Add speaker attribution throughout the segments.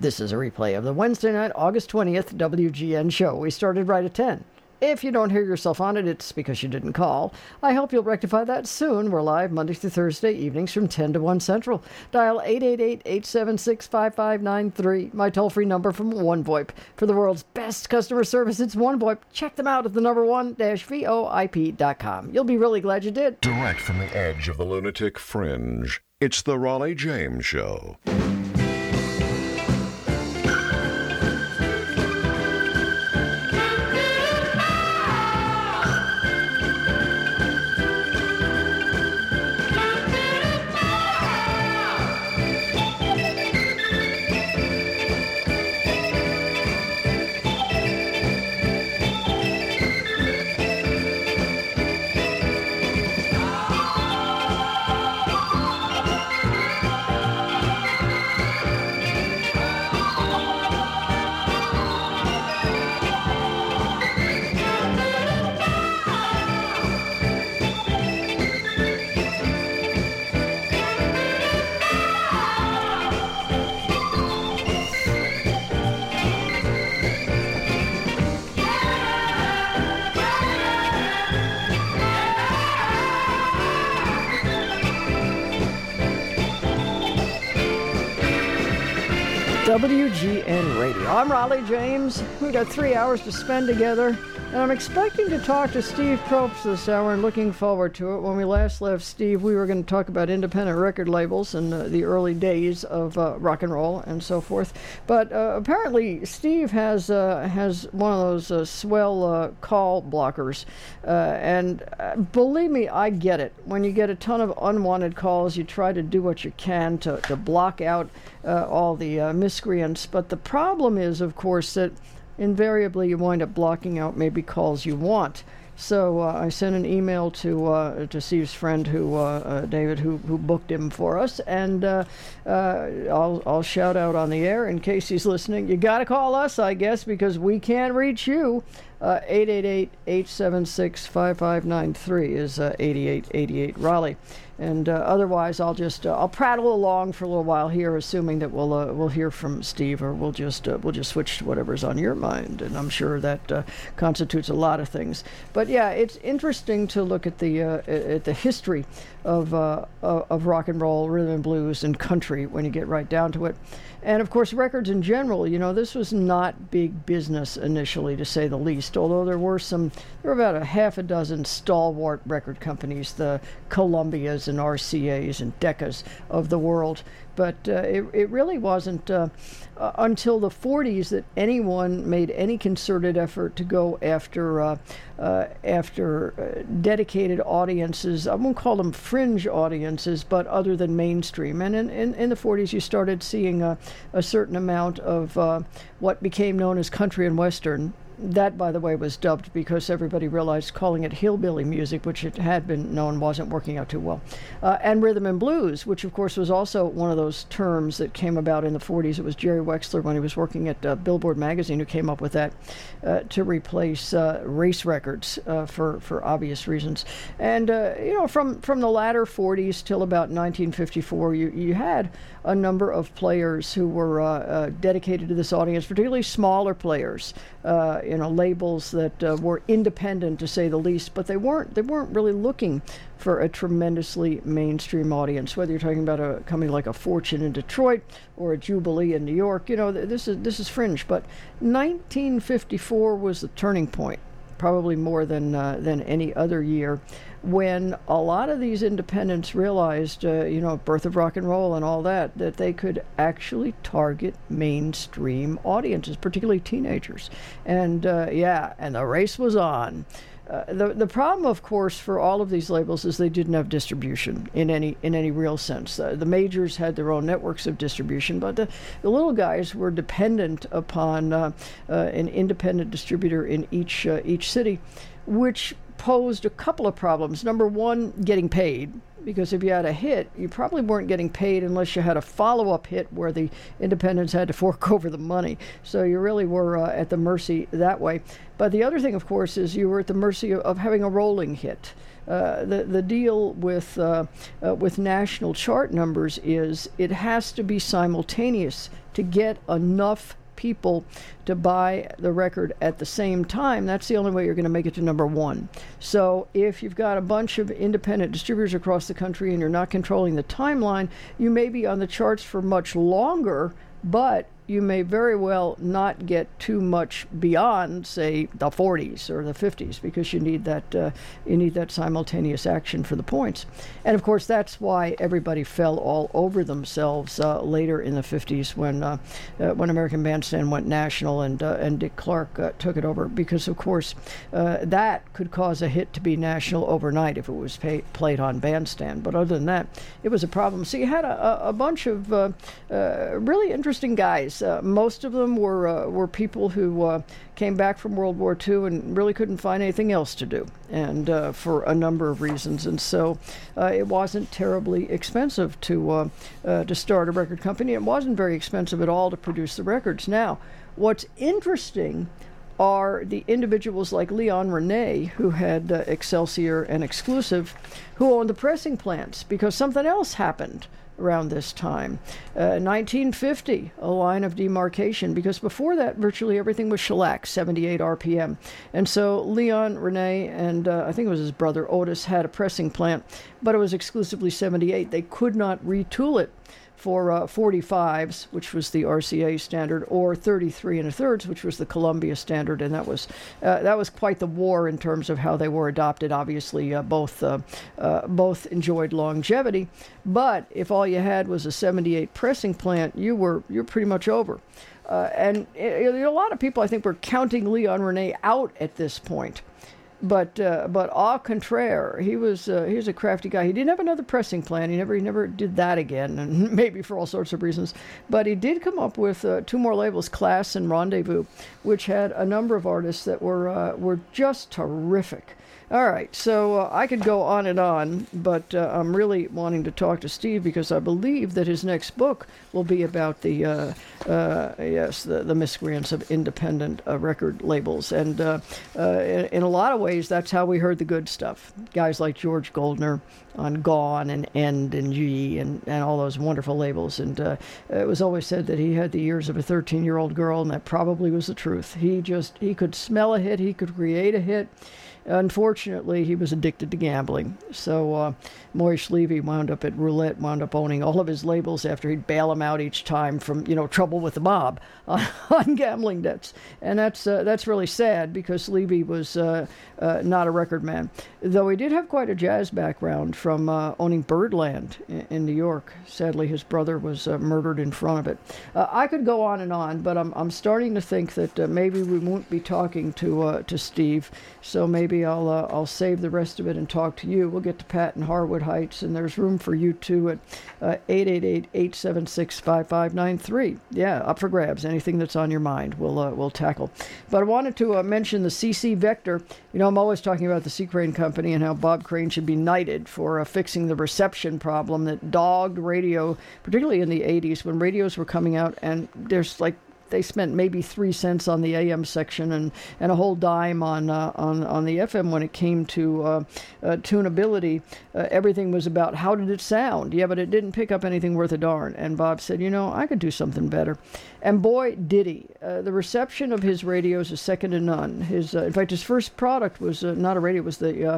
Speaker 1: This is a replay of the Wednesday night, August 20th WGN show. We started right at 10. If you don't hear yourself on it, it's because you didn't call. I hope you'll rectify that soon. We're live Monday through Thursday evenings from 10 to 1 Central. Dial 888-876-5593. My toll-free number from OneVoIP. For the world's best customer service, it's OneVoIP. Check them out at the number one-voip.com. You'll be really glad you did.
Speaker 2: Direct from the edge of the lunatic fringe, it's the Raleigh James Show.
Speaker 1: WGN Radio. I'm Raleigh James. We've got 3 hours to spend together, and I'm expecting to talk to Steve Probst this hour and looking forward to it. When we last left Steve, we were going to talk about independent record labels and the early days of rock and roll and so forth. But apparently Steve has one of those swell call blockers. And believe me, I get it. When you get a ton of unwanted calls, you try to do what you can to block out all the miscreants. But the problem is, of course, that invariably you wind up blocking out maybe calls you want. So I sent an email to Steve's friend, David, who booked him for us, and I'll shout out on the air in case he's listening. You got to call us, I guess, because we can't reach you. 888-876-5593 is 8888 Raleigh. And otherwise, I'll prattle along for a little while here, assuming that we'll hear from Steve, or we'll just switch to whatever's on your mind. And I'm sure that constitutes a lot of things. But yeah, it's interesting to look at the history of rock and roll, rhythm and blues, and country when you get right down to it. And of course, records in general. You know, this was not big business initially, to say the least. Although there were about a half a dozen stalwart record companies, the Columbias and RCAs and Deccas of the world. But it really wasn't until the 40s that anyone made any concerted effort to go after dedicated audiences. I won't call them fringe audiences, but other than mainstream. And in the 40s, you started seeing a certain amount of what became known as country and western. That, by the way, was dubbed because everybody realized calling it hillbilly music, which it had been known wasn't working out too well. And rhythm and blues, which, of course, was also one of those terms that came about in the 40s. It was Jerry Wexler, when he was working at Billboard magazine, who came up with that to replace race records for obvious reasons. And, from the latter 40s till about 1954, you had a number of players who were dedicated to this audience, particularly smaller players, labels that were independent, to say the least, but they weren't really looking for a tremendously mainstream audience. Whether you're talking about a company like a Fortune in Detroit or a Jubilee in New York, this is fringe. But 1954 was the turning point, probably more than any other year, when a lot of these independents realized, birth of rock and roll and all that they could actually target mainstream audiences, particularly teenagers. And and the race was on. The problem, of course, for all of these labels is they didn't have distribution in any real sense. The majors had their own networks of distribution, but the little guys were dependent upon an independent distributor in each city, which posed a couple of problems. Number one, getting paid. because if you had a hit, you probably weren't getting paid unless you had a follow-up hit where the independents had to fork over the money. So you really were at the mercy that way. But the other thing, of course, is you were at the mercy of having a rolling hit. The deal with national chart numbers is it has to be simultaneous to get enough people to buy the record at the same time. That's the only way you're going to make it to number one. So if you've got a bunch of independent distributors across the country and you're not controlling the timeline, you may be on the charts for much longer, but you may very well not get too much beyond, say, the 40s or the 50s, because you need that simultaneous action for the points. And of course, that's why everybody fell all over themselves later in the 50s when American Bandstand went national and Dick Clark took it over, because of course that could cause a hit to be national overnight if it was played on Bandstand. But other than that, it was a problem. So you had a bunch of really interesting guys. Most of them were people who came back from World War II and really couldn't find anything else to do, and for a number of reasons. And so it wasn't terribly expensive to start a record company. It wasn't very expensive at all to produce the records. Now, what's interesting are the individuals like Leon Rene, who had Excelsior and Exclusive, who owned the pressing plants, because something else happened around this time. 1950, a line of demarcation, because before that, virtually everything was shellac, 78 RPM. And so Leon Rene and I think it was his brother Otis had a pressing plant, but it was exclusively 78. They could not retool it for 45s, which was the RCA standard, or 33 1/3, which was the Columbia standard, and that was quite the war in terms of how they were adopted. Obviously, both enjoyed longevity, but if all you had was a 78 pressing plant, you're pretty much over. And a lot of people, I think, were counting Leon Rene out at this point. But au contraire, he was a crafty guy. He didn't have another pressing plant. He never did that again, and maybe for all sorts of reasons. But he did come up with two more labels, Class and Rendezvous, which had a number of artists that were just terrific. All right, so I could go on and on, but I'm really wanting to talk to Steve because I believe that his next book will be about the miscreants of independent record labels. And in a lot of ways, that's how we heard the good stuff. Guys like George Goldner on Gone and End and G and all those wonderful labels. And it was always said that he had the ears of a 13-year-old girl, and that probably was the truth. He could smell a hit, he could create a hit. Unfortunately, he was addicted to gambling. So Moish Levy wound up at Roulette, wound up owning all of his labels after he'd bail him out each time from, trouble with the mob on gambling debts. And that's really sad, because Levy was not a record man. Though he did have quite a jazz background from owning Birdland in New York. Sadly, his brother was murdered in front of it. I could go on, but I'm starting to think that maybe we won't be talking to Steve. So maybe I'll save the rest of it and talk to you. We'll get to Pat in Harwood Heights, and there's room for you too at 888-876-5593. Yeah, up for grabs. Anything that's on your mind, we'll tackle. But I wanted to mention the CC Vector. I'm always talking about the C. Crane Company and how Bob Crane should be knighted for fixing the reception problem that dogged radio, particularly in the 80s when radios were coming out, and they spent maybe 3 cents on the AM section and a whole dime on the FM when it came to tunability. Everything was about how did it sound? Yeah, but it didn't pick up anything worth a darn. And Bob said, I could do something better. And boy, did he. The reception of his radios is second to none. In fact, his first product was not a radio. It was the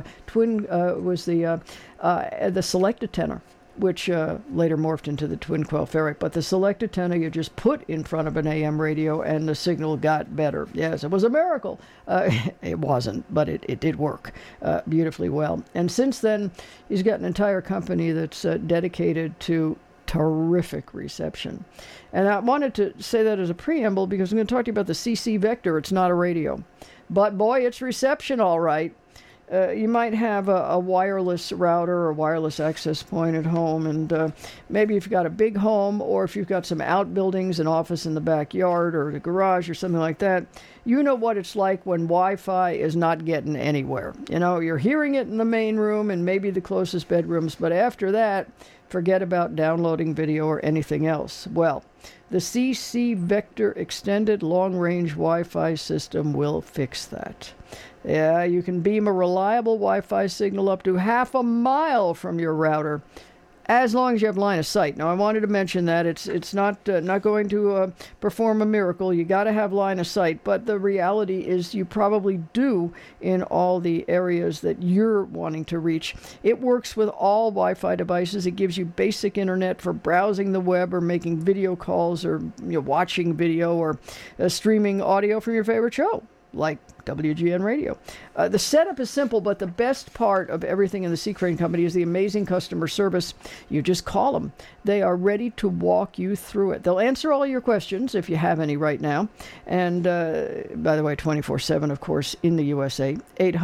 Speaker 1: the Selecta Tenor, which later morphed into the Twin Quell Ferret. But the Selecta Tenor you just put in front of an AM radio and the signal got better. Yes, it was a miracle. It wasn't, but it did work beautifully well. And since then, he's got an entire company that's dedicated to terrific reception. And I wanted to say that as a preamble because I'm going to talk to you about the CC Vector. It's not a radio. But boy, it's reception all right. you might have a wireless router or wireless access point at home, and maybe if you've got a big home, or if you've got some outbuildings, an office in the backyard or the garage or something like that, you know what it's like when Wi-Fi is not getting anywhere. You know, you're hearing it in the main room and maybe the closest bedrooms, but after that, forget about downloading video or anything else. Well, the CC Vector Extended Long Range Wi-Fi system will fix that. Yeah, you can beam a reliable Wi-Fi signal up to half a mile from your router, as long as you have line of sight. Now, I wanted to mention that it's not going to perform a miracle. You got to have line of sight, but the reality is you probably do in all the areas that you're wanting to reach. It works with all Wi-Fi devices. It gives you basic internet for browsing the web or making video calls, or watching video, or streaming audio from your favorite show, like WGN Radio. The setup is simple, but the best part of everything in the C. Crane Company is the amazing customer service. You just call them. They are ready to walk you through it. They'll answer all your questions if you have any right now. And by the way, 24/7, of course, in the USA.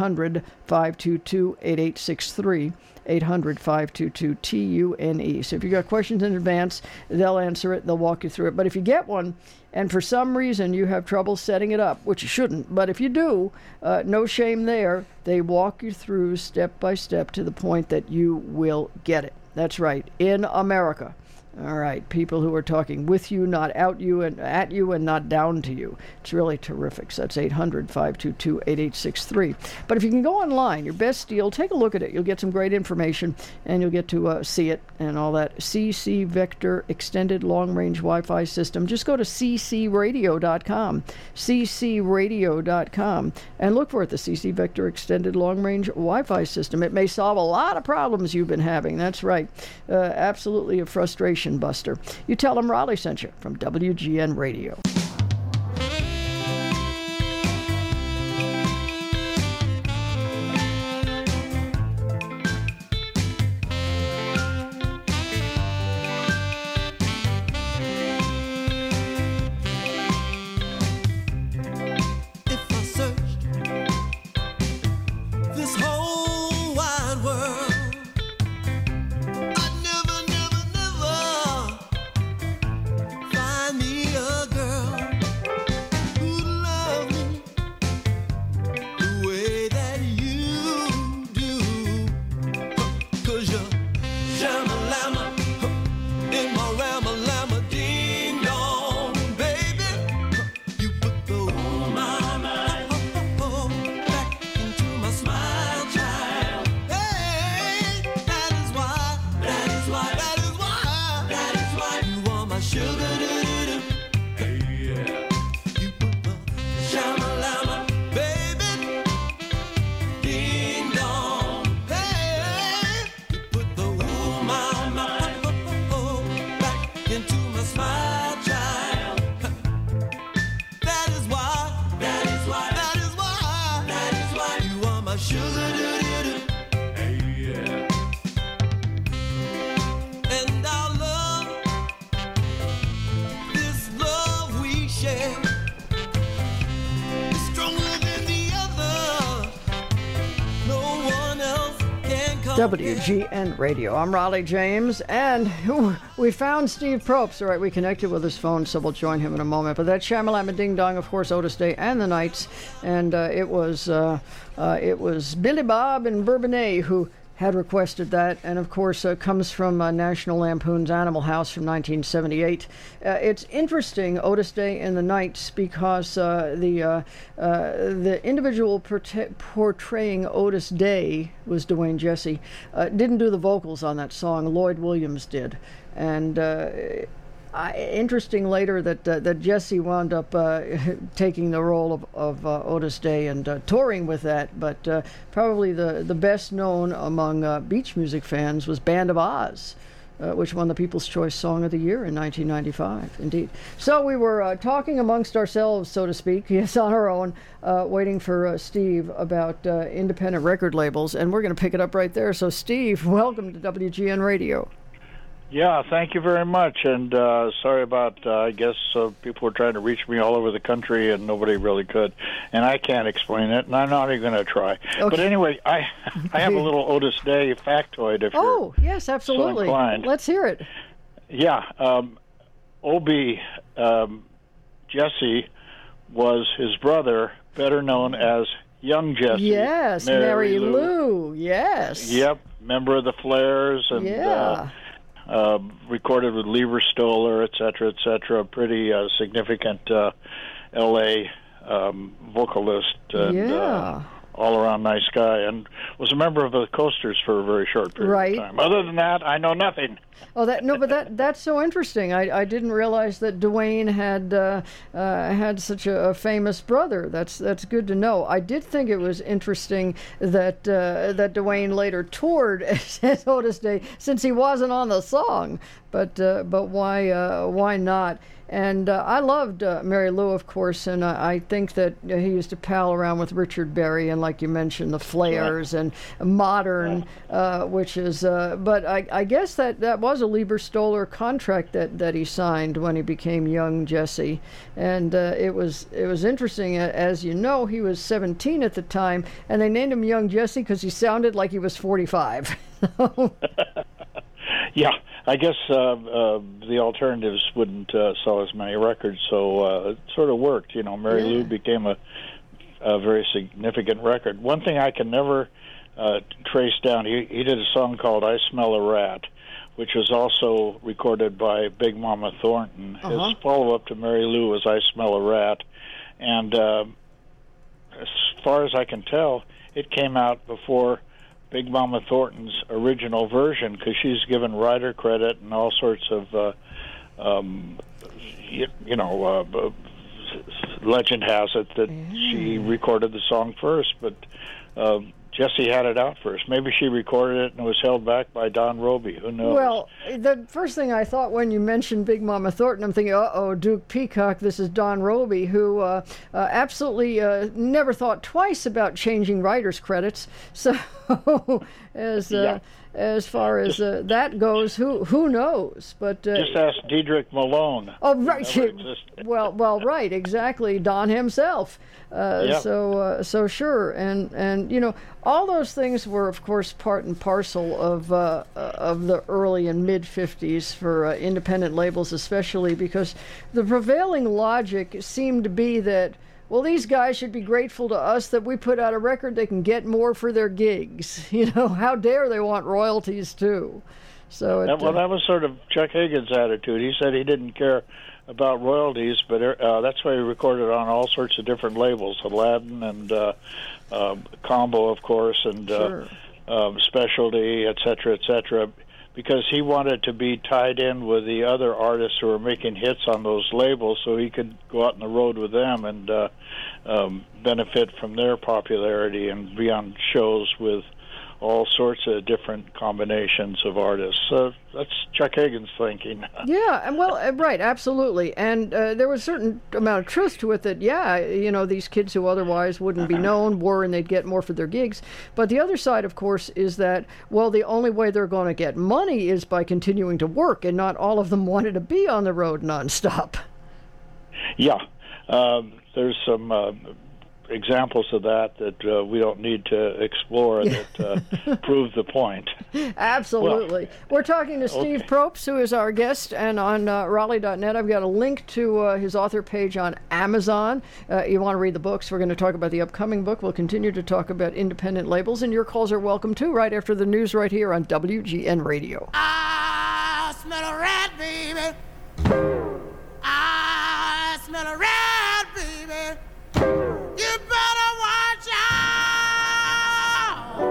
Speaker 1: 800-522-8863. 800-522-TUNE. So if you've got questions in advance, they'll answer it. They'll walk you through it. But if you get one, and for some reason you have trouble setting it up, which you shouldn't, but if you do, no shame there. They walk you through step by step to the point that you will get it. That's right, in America. All right, people who are talking with you, not at you, and not down to you. It's really terrific. So that's 800-522-8863. But if you can go online, your best deal, take a look at it. You'll get some great information, and you'll get to see it and all that. CC Vector Extended Long Range Wi-Fi System. Just go to ccradio.com, ccradio.com, and look for it, the CC Vector Extended Long Range Wi-Fi System. It may solve a lot of problems you've been having. That's right. Absolutely a frustration buster. You tell them Raleigh sent you from WGN Radio. WGN Radio. I'm Raleigh James, and we found Steve Probst. All right, we connected with his phone, so we'll join him in a moment. But that Shamalama Ding Dong, of course, Otis Day and the Knights, and it was Billy Bob and Bourbonnais who had requested that, and of course comes from National Lampoon's Animal House from 1978. It's interesting, Otis Day and the Knights, because the individual portraying Otis Day was Dwayne Jesse, didn't do the vocals on that song. Lloyd Williams did, and interesting later that Jesse wound up taking the role of Otis Day and touring with that, but probably the best known among beach music fans was Band of Oz, which won the People's Choice Song of the Year in 1995, indeed. So we were talking amongst ourselves, so to speak, yes, on our own, waiting for Steve about independent record labels, and we're going to pick it up right there. So Steve, welcome to WGN Radio.
Speaker 3: Yeah, thank you very much. And sorry about, I guess people were trying to reach me all over the country and nobody really could. And I can't explain it, and I'm not even going to try.
Speaker 1: Okay.
Speaker 3: But anyway, I have a little Otis Day factoid if
Speaker 1: Oh, yes, absolutely.
Speaker 3: so inclined.
Speaker 1: Let's hear it.
Speaker 3: Yeah, Obie Jesse was his brother, better known as Young Jesse.
Speaker 1: Yes, Mary Lou. Yes.
Speaker 3: Yep, member of the Flares and recorded with Lever Stoller, et cetera, pretty significant L.A. Vocalist and all-around nice guy, and was a member of the Coasters for a very short period of time. Other than that, I know nothing.
Speaker 1: Oh, that's so interesting. I didn't realize that Duane had such a famous brother. That's good to know. I did think it was interesting that Duane later toured as Otis Day since he wasn't on the song. But why not? And I loved Mary Lou, of course, and I think that he used to pal around with Richard Berry and, like you mentioned, the Flares and Modern, which is. But I guess that was a Lieber Stoller contract that he signed when he became Young Jesse, and it was interesting. As you know, he was 17 at the time, and they named him Young Jesse because he sounded like he was 45.
Speaker 3: Yeah. I guess the alternatives wouldn't sell as many records, so it sort of worked. Mary Lou became a very significant record. One thing I can never trace down, he did a song called I Smell a Rat, which was also recorded by Big Mama Thornton. His follow-up to Mary Lou was I Smell a Rat, and as far as I can tell, it came out before Big Mama Thornton's original version, because she's given writer credit and all sorts of, legend has it that she recorded the song first, but Jesse had it out first. Maybe she recorded it and was held back by Don Roby. Who knows?
Speaker 1: Well, the first thing I thought when you mentioned Big Mama Thornton, I'm thinking, Duke Peacock, this is Don Roby, who absolutely never thought twice about changing writers' credits. So as far as that goes, who knows? But
Speaker 3: just ask Diedrich Malone.
Speaker 1: Oh, right. Well, right, exactly. Don himself. So sure, and all those things were, of course, part and parcel of the early and mid '50s for independent labels, especially because the prevailing logic seemed to be that, well, these guys should be grateful to us that we put out a record they can get more for their gigs. How dare they want royalties too? So
Speaker 3: that was sort of Chuck Hagan's attitude. He said he didn't care about royalties, but that's why he recorded on all sorts of different labels, Aladdin and Combo, of course, and Specialty, et cetera, because he wanted to be tied in with the other artists who were making hits on those labels, so he could go out on the road with them and benefit from their popularity and be on shows with all sorts of different combinations of artists. So that's Chuck Hagan's thinking.
Speaker 1: Yeah, well, right, absolutely. And there was a certain amount of truth to it that, these kids who otherwise wouldn't be known were, and they'd get more for their gigs. But the other side, of course, is that, well, the only way they're going to get money is by continuing to work, and not all of them wanted to be on the road nonstop. Yeah.
Speaker 3: There's some examples of that we don't need to explore that prove the point.
Speaker 1: Absolutely. We're talking to Steve Probst, who is our guest, and on Raleigh.net I've got a link to his author page on Amazon. You want to read the books. We're going to talk about the upcoming book. We'll continue to talk about independent labels, and your calls are welcome too, right after the news right here on WGN Radio.
Speaker 4: I smell a rat, baby. I smell a rat, baby. You better watch out.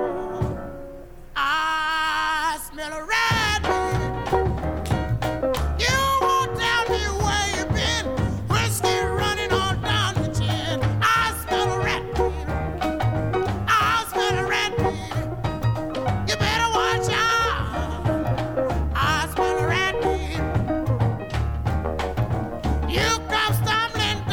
Speaker 4: I smell a rat, baby. You won't tell me where you've been. Whiskey running all down the chin. I smell a rat, baby. I smell a rat, baby. You better watch out. I smell a rat, baby. You come stumbling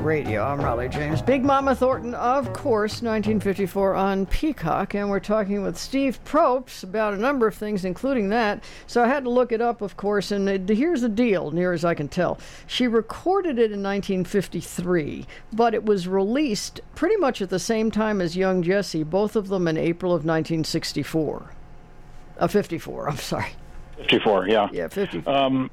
Speaker 1: Radio. I'm Raleigh James. Big Mama Thornton, of course, 1954 on Peacock, and we're talking with Steve Probst about a number of things, including that. So I had to look it up, of course, and here's the deal, near as I can tell. She recorded it in 1953, but it was released pretty much at the same time as Young Jesse, both of them in April of 1964. 54, I'm sorry.
Speaker 3: 54, yeah.
Speaker 1: Yeah, 54.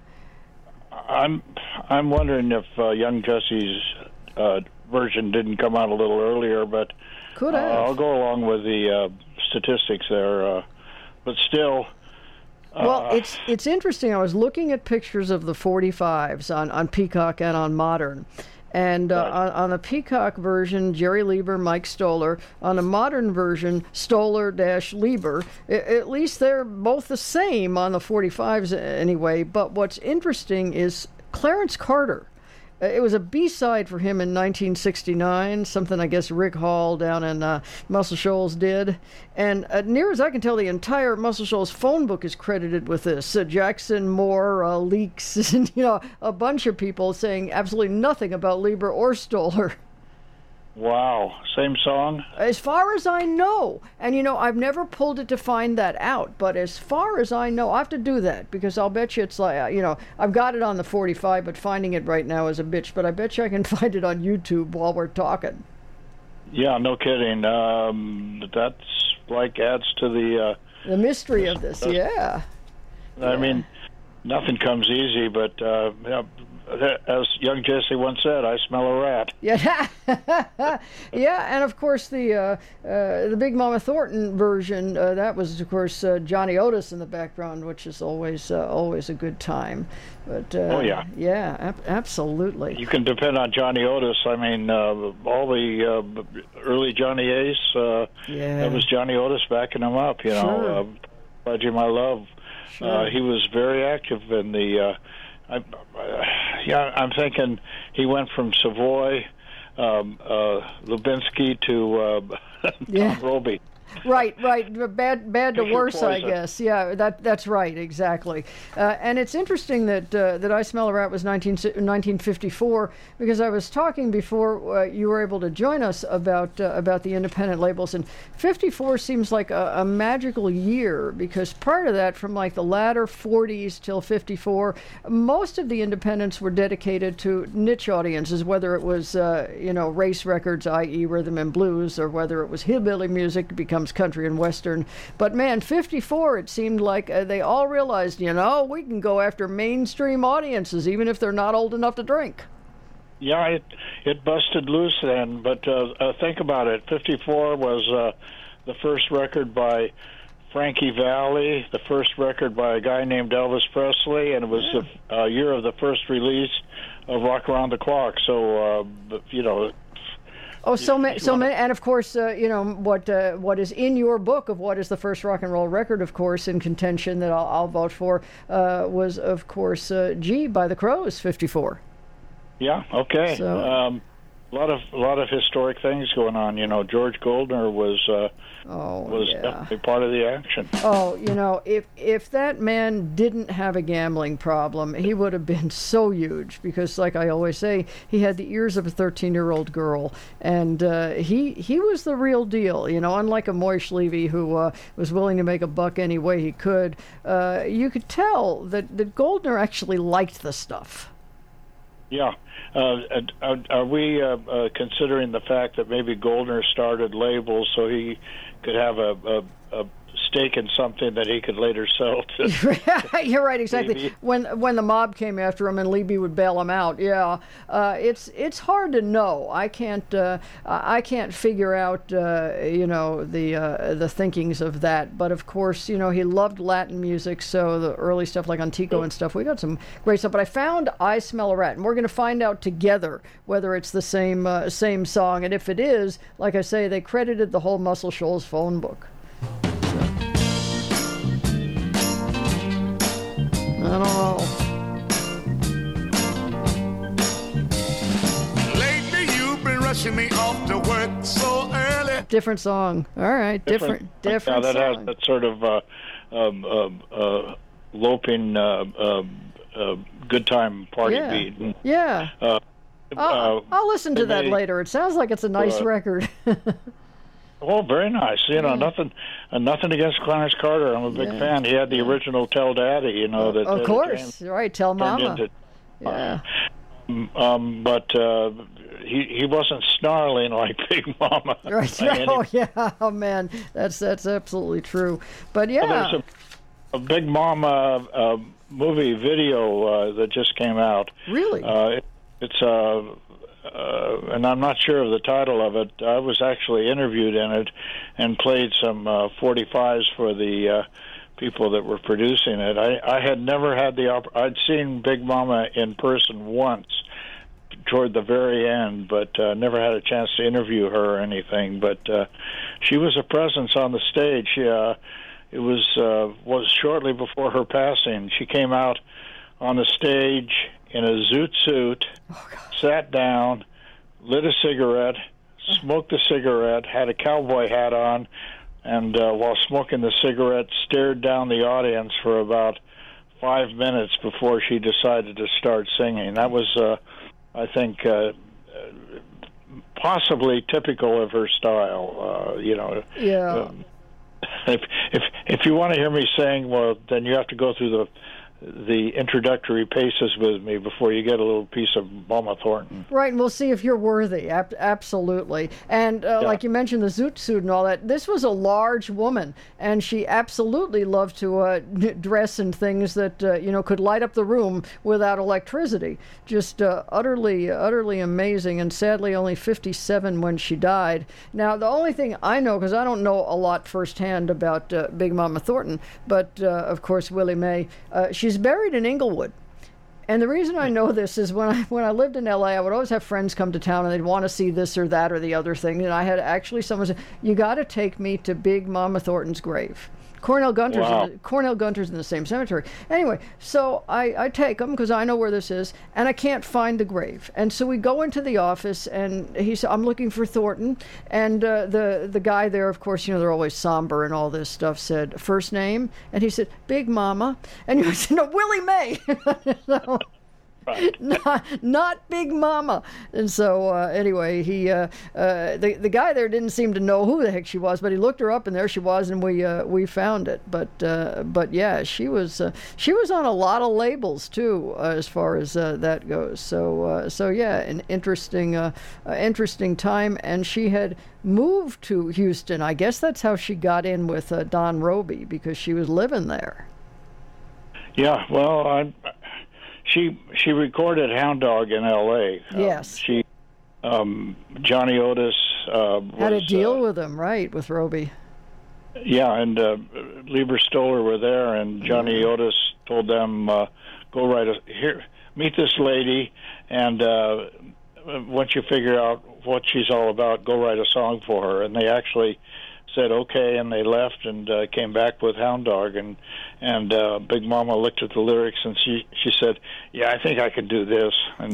Speaker 3: I'm wondering if Young Jesse's version didn't come out a little earlier, but
Speaker 1: Could have.
Speaker 3: I'll go along with the statistics there. But still,
Speaker 1: well, it's interesting. I was looking at pictures of the 45s on Peacock and on Modern. And on the Peacock version, Jerry Lieber, Mike Stoller. On the Modern version, Stoller-Lieber. At least they're both the same on the 45s anyway. But what's interesting is Clarence Carter. It was a B-side for him in 1969, something I guess Rick Hall down in Muscle Shoals did. And near as I can tell, the entire Muscle Shoals phone book is credited with this. Jackson, Moore, Leaks, and a bunch of people saying absolutely nothing about Lieber or Stoller.
Speaker 3: wow, same song?
Speaker 1: As far as I know, and I've never pulled it to find that out, but as far as I know, I have to do that because I'll bet you it's like, I've got it on the 45, but finding it right now is a bitch, but I bet you I can find it on YouTube while we're talking.
Speaker 3: Yeah, no kidding. That's like adds to
Speaker 1: the mystery of this, yeah.
Speaker 3: I mean, nothing comes easy, but as Young Jesse once said, I smell a rat.
Speaker 1: Yeah, yeah, and of course the Big Mama Thornton version that was of course Johnny Otis in the background, which is always a good time. But
Speaker 3: oh yeah,
Speaker 1: yeah, absolutely.
Speaker 3: You can depend on Johnny Otis. I mean, all the early Johnny Ace, that was Johnny Otis backing him up.
Speaker 1: Sure.
Speaker 3: Pledge You My Love.
Speaker 1: Sure.
Speaker 3: He was very active in the. I'm thinking he went from Savoy, Lubinsky to Tom Roby.
Speaker 1: Right. Bad to worse, I
Speaker 3: Poison.
Speaker 1: guess. Yeah, that's right, exactly. And it's interesting that I Smell a Rat was 1954 because I was talking before you were able to join us about the independent labels, and 54 seems like a magical year because prior to that, from like the latter 40s till 54, most of the independents were dedicated to niche audiences, whether it was race records, i.e. rhythm and blues, or whether it was hillbilly music becomes country and western. But man, 54, it seemed like they all realized, we can go after mainstream audiences even if they're not old enough to drink.
Speaker 3: Yeah, it busted loose then, but think about it. 54 was the first record by Frankie Valli, the first record by a guy named Elvis Presley, and it was the year of the first release of Rock Around the Clock. So,
Speaker 1: Oh, so many, and of course, what is in your book of what is the first rock and roll record, of course, in contention that I'll vote for, was of course G by the Crows, 54.
Speaker 3: Yeah. Okay.
Speaker 1: So,
Speaker 3: a lot of historic things going on. George Goldner was definitely part of the action.
Speaker 1: Oh, if that man didn't have a gambling problem, he would have been so huge because, like I always say, he had the ears of a 13-year-old girl, and he was the real deal. Unlike a Moish Levy who was willing to make a buck any way he could, you could tell that Goldner actually liked the stuff.
Speaker 3: Yeah. Are we considering the fact that maybe Goldner started labels so he could have a stake in something that he could later sell to?
Speaker 1: You're right, exactly.
Speaker 3: Levy?
Speaker 1: When the mob came after him and Levy would bail him out, it's hard to know. I can't figure out the thinkings of that. But of course, he loved Latin music, so the early stuff like Antico and stuff, we got some great stuff. But I found I Smell a Rat, and we're going to find out together whether it's the same song, and if it is, like I say, they credited the whole Muscle Shoals phone book. I don't know.
Speaker 4: Lately you've been rushing me off to work so early.
Speaker 1: Different song. All right, different
Speaker 3: Yeah, that
Speaker 1: song.
Speaker 3: has that sort of loping, good time party beat.
Speaker 1: Yeah. I'll listen to that later. It sounds like it's a nice record.
Speaker 3: Oh, very nice. Nothing against Clarence Carter. I'm a big fan. He had the original "Tell Daddy," that.
Speaker 1: Of course, right? Tell Mama.
Speaker 3: But he wasn't snarling like Big Mama.
Speaker 1: Right. Oh yeah. Oh man, that's absolutely true. But yeah,
Speaker 3: well, there's a Big Mama movie video that just came out.
Speaker 1: Really?
Speaker 3: It's and I'm not sure of the title of it. I was actually interviewed in it and played some 45s for the people that were producing it. I had never had I'd seen Big Mama in person once toward the very end, but never had a chance to interview her or anything. But she was a presence on the stage. It was shortly before her passing. She came out on the stage in a zoot suit, sat down, lit a cigarette, smoked the cigarette, had a cowboy hat on, and while smoking the cigarette, stared down the audience for about 5 minutes before she decided to start singing. That was, I think, possibly typical of her style.
Speaker 1: Yeah.
Speaker 3: If you want to hear me sing, well, then you have to go through the introductory paces with me before you get a little piece of Mama Thornton.
Speaker 1: Right, and we'll see if you're worthy. Absolutely. And like you mentioned, the zoot suit and all that, this was a large woman, and she absolutely loved to dress in things that, could light up the room without electricity. Just utterly amazing, and sadly only 57 when she died. Now, the only thing I know, because I don't know a lot firsthand about Big Mama Thornton, but of course Willie Mae, she's buried in Inglewood. And the reason I know this is when I lived in L.A., I would always have friends come to town and they'd want to see this or that or the other thing. And I had actually someone say, "You got to take me to Big Mama Thornton's grave." Cornell Gunter's in the same cemetery. Anyway, so I take him because I know where this is, and I can't find the grave. And so we go into the office, and he said, "I'm looking for Thornton." And the guy there, of course, they're always somber and all this stuff, said, "First name?" And he said, "Big Mama." And he said, "No, Willie Mae." So, not Big Mama. And so anyway, he the guy there didn't seem to know who the heck she was, but he looked her up, and there she was, and we found it. But yeah, she was on a lot of labels too, as far as that goes. So yeah, an interesting time, and she had moved to Houston. I guess that's how she got in with Don Robey, because she was living there.
Speaker 3: Yeah, well, She recorded Hound Dog in L.A.
Speaker 1: Yes.
Speaker 3: Johnny Otis
Speaker 1: had a deal with him, right, with Robey.
Speaker 3: Yeah, and Lieber Stoller were there, and Johnny Otis told them, "Go meet this lady, and once you figure out what she's all about, go write a song for her." And they actually said okay, and they left and came back with Hound Dog, and Big Mama looked at the lyrics, and she said, "Yeah, I think I could do this." And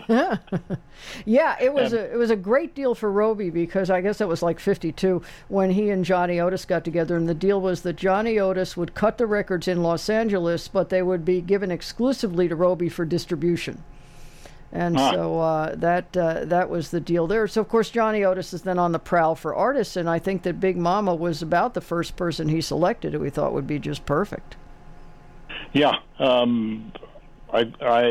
Speaker 1: yeah, it was a great deal for Robey, because I guess it was like 52 when he and Johnny Otis got together, and the deal was that Johnny Otis would cut the records in Los Angeles, but they would be given exclusively to Robey for distribution. And so that was the deal there. So, of course, Johnny Otis is then on the prowl for artists, and I think that Big Mama was about the first person he selected who he thought would be just perfect.
Speaker 3: Yeah, I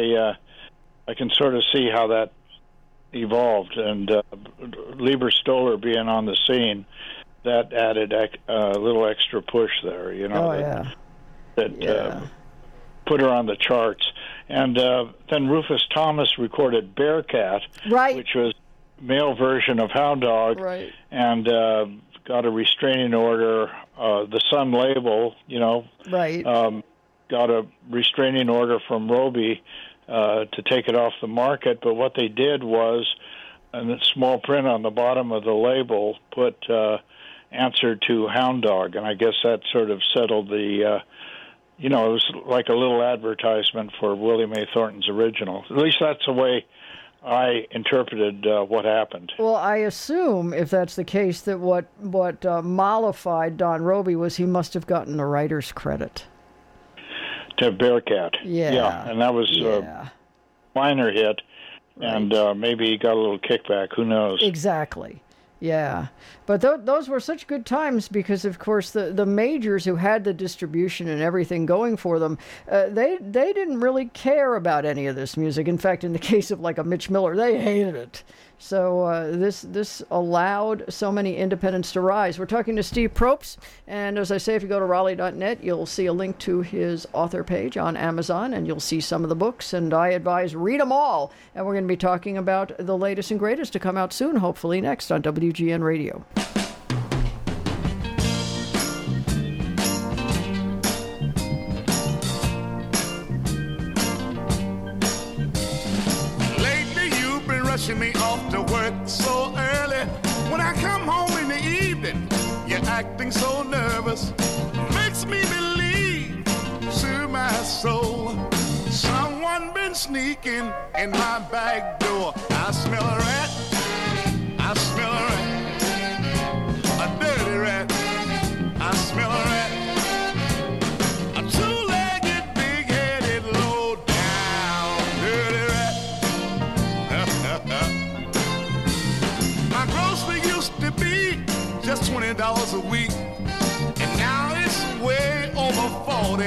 Speaker 3: can sort of see how that evolved, and Lieber Stoller being on the scene, that added a little extra push there, that put her on the charts. And then Rufus Thomas recorded Bearcat,
Speaker 1: right,
Speaker 3: which was male version of Hound Dog,
Speaker 1: right,
Speaker 3: and got a restraining order. The Sun label,
Speaker 1: right,
Speaker 3: got a restraining order from Robey to take it off the market. But what they did was, in the small print on the bottom of the label, put answer to Hound Dog, and I guess that sort of settled the. It was like a little advertisement for Willie Mae Thornton's original. At least that's the way I interpreted what happened.
Speaker 1: Well, I assume, if that's the case, that what mollified Don Robey was he must have gotten a writer's credit.
Speaker 3: To Bearcat.
Speaker 1: Yeah.
Speaker 3: Yeah, and that was a minor hit. and maybe he got a little kickback. Who knows?
Speaker 1: Exactly. Yeah, but those were such good times because, of course, the majors who had the distribution and everything going for them, they didn't really care about any of this music. In fact, in the case of like a Mitch Miller, they hated it. So this allowed so many independents to rise. We're talking to Steve Probst, and as I say, if you go to Raleigh.net, you'll see a link to his author page on Amazon, and you'll see some of the books, and I advise read them all. And we're going to be talking about the latest and greatest to come out soon, hopefully next on WGN Radio.
Speaker 4: Rushing me off to work so early. When I come home in the evening, you're acting so nervous. Makes me believe to my soul someone been sneaking in my back door. I smell a rat. I smell a rat. A dirty rat. I smell a rat. A two-legged, big-headed, low-down, dirty rat. My grocery used to be just $20 a week, and now it's way over 40.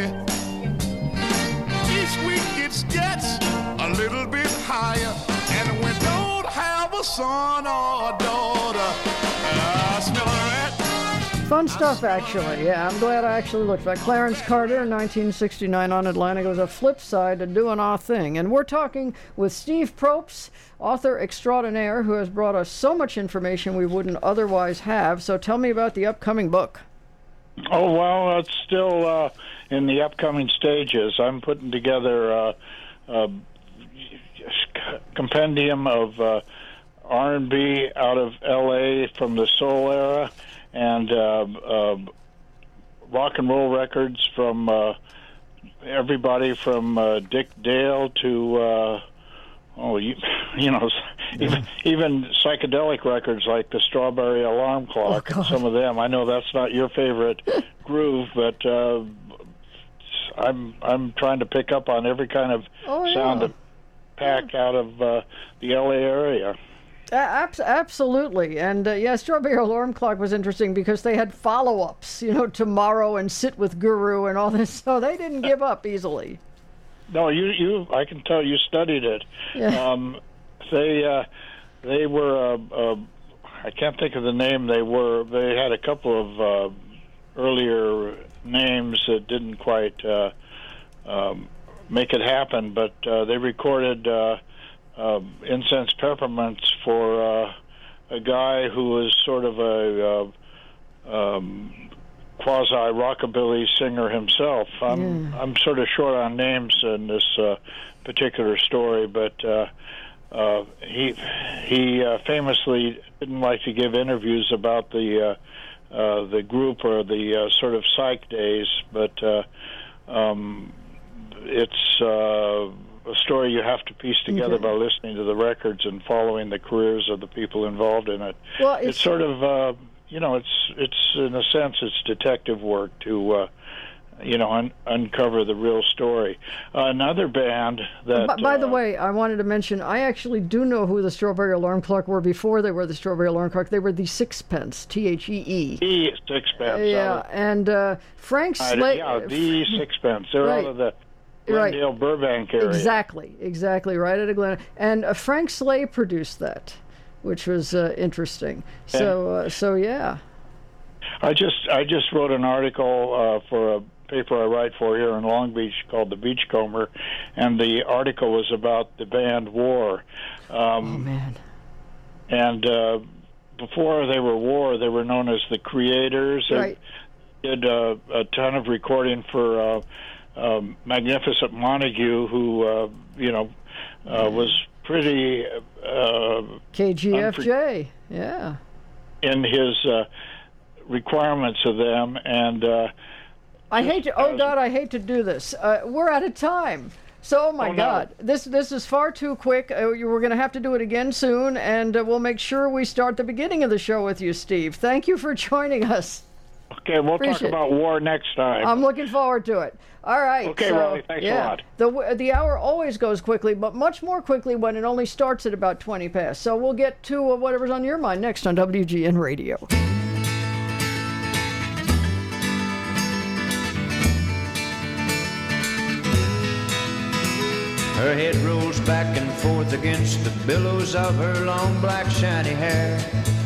Speaker 4: Each week it gets a little bit higher, and we don't have a son or a daughter. I smell a rat.
Speaker 1: Fun stuff, actually. Yeah, I'm glad I actually looked. Like Clarence Carter in 1969 on Atlantic was a flip side to doing our thing. And we're talking with Steve Probst, author extraordinaire, who has brought us so much information we wouldn't otherwise have. So tell me about the upcoming book.
Speaker 3: Oh, well, it's still in the upcoming stages. I'm putting together a compendium of R&B out of L.A. from the soul era, and rock and roll records from everybody from Dick Dale to even psychedelic records like the Strawberry Alarm Clock and some of them. I know that's not your favorite groove, but I'm trying to pick up on every kind of sound that pack out of the LA area.
Speaker 1: Absolutely. And Strawberry Alarm Clock was interesting because they had follow-ups, Tomorrow and Sit with Guru and all this, so they didn't give up easily.
Speaker 3: No, you I can tell you studied it. Yeah. They were I can't think of the name they had a couple of earlier names that didn't quite make it happen, but they recorded Incense Peppermints for a guy who was sort of a quasi rockabilly singer himself. I'm sort of short on names in this particular story, but he famously didn't like to give interviews about the group or the sort of psych days, but it's a story you have to piece together by listening to the records and following the careers of the people involved in it. Well, it's sort of it's in a sense it's detective work to uncover the real story. Another band that
Speaker 1: by the way, I wanted to mention, I actually do know who the Strawberry Alarm Clock were before they were the Strawberry Alarm Clock. They were the Sixpence, Thee.
Speaker 3: The Sixpence.
Speaker 1: Yeah, and Frank Slade.
Speaker 3: The Sixpence. They're out of the Glendale, Burbank area.
Speaker 1: Exactly, right at Glendale. And Frank Slade produced that, which was interesting. So yeah. I
Speaker 3: just wrote an article for a paper I write for here in Long Beach called The Beachcomber, and the article was about the band War.
Speaker 1: Oh man!
Speaker 3: And before they were War, they were known as the Creators. They did a ton of recording for Magnificent Montague, who was pretty
Speaker 1: KGFJ,
Speaker 3: in his requirements of them, and
Speaker 1: I hate to do this. We're out of time. So, my God, this is far too quick. We're going to have to do it again soon, and we'll make sure we start the beginning of the show with you, Steve. Thank you for joining us.
Speaker 3: Okay, we'll talk
Speaker 1: Appreciate it.
Speaker 3: about war next time.
Speaker 1: I'm looking forward to it. All right.
Speaker 3: Okay,
Speaker 1: so,
Speaker 3: Raleigh, thanks a lot.
Speaker 1: The hour always goes quickly, but much more quickly when it only starts at about 20 past. So we'll get to whatever's on your mind next on WGN Radio.
Speaker 5: Her head rolls back and forth against the billows of her long black shiny hair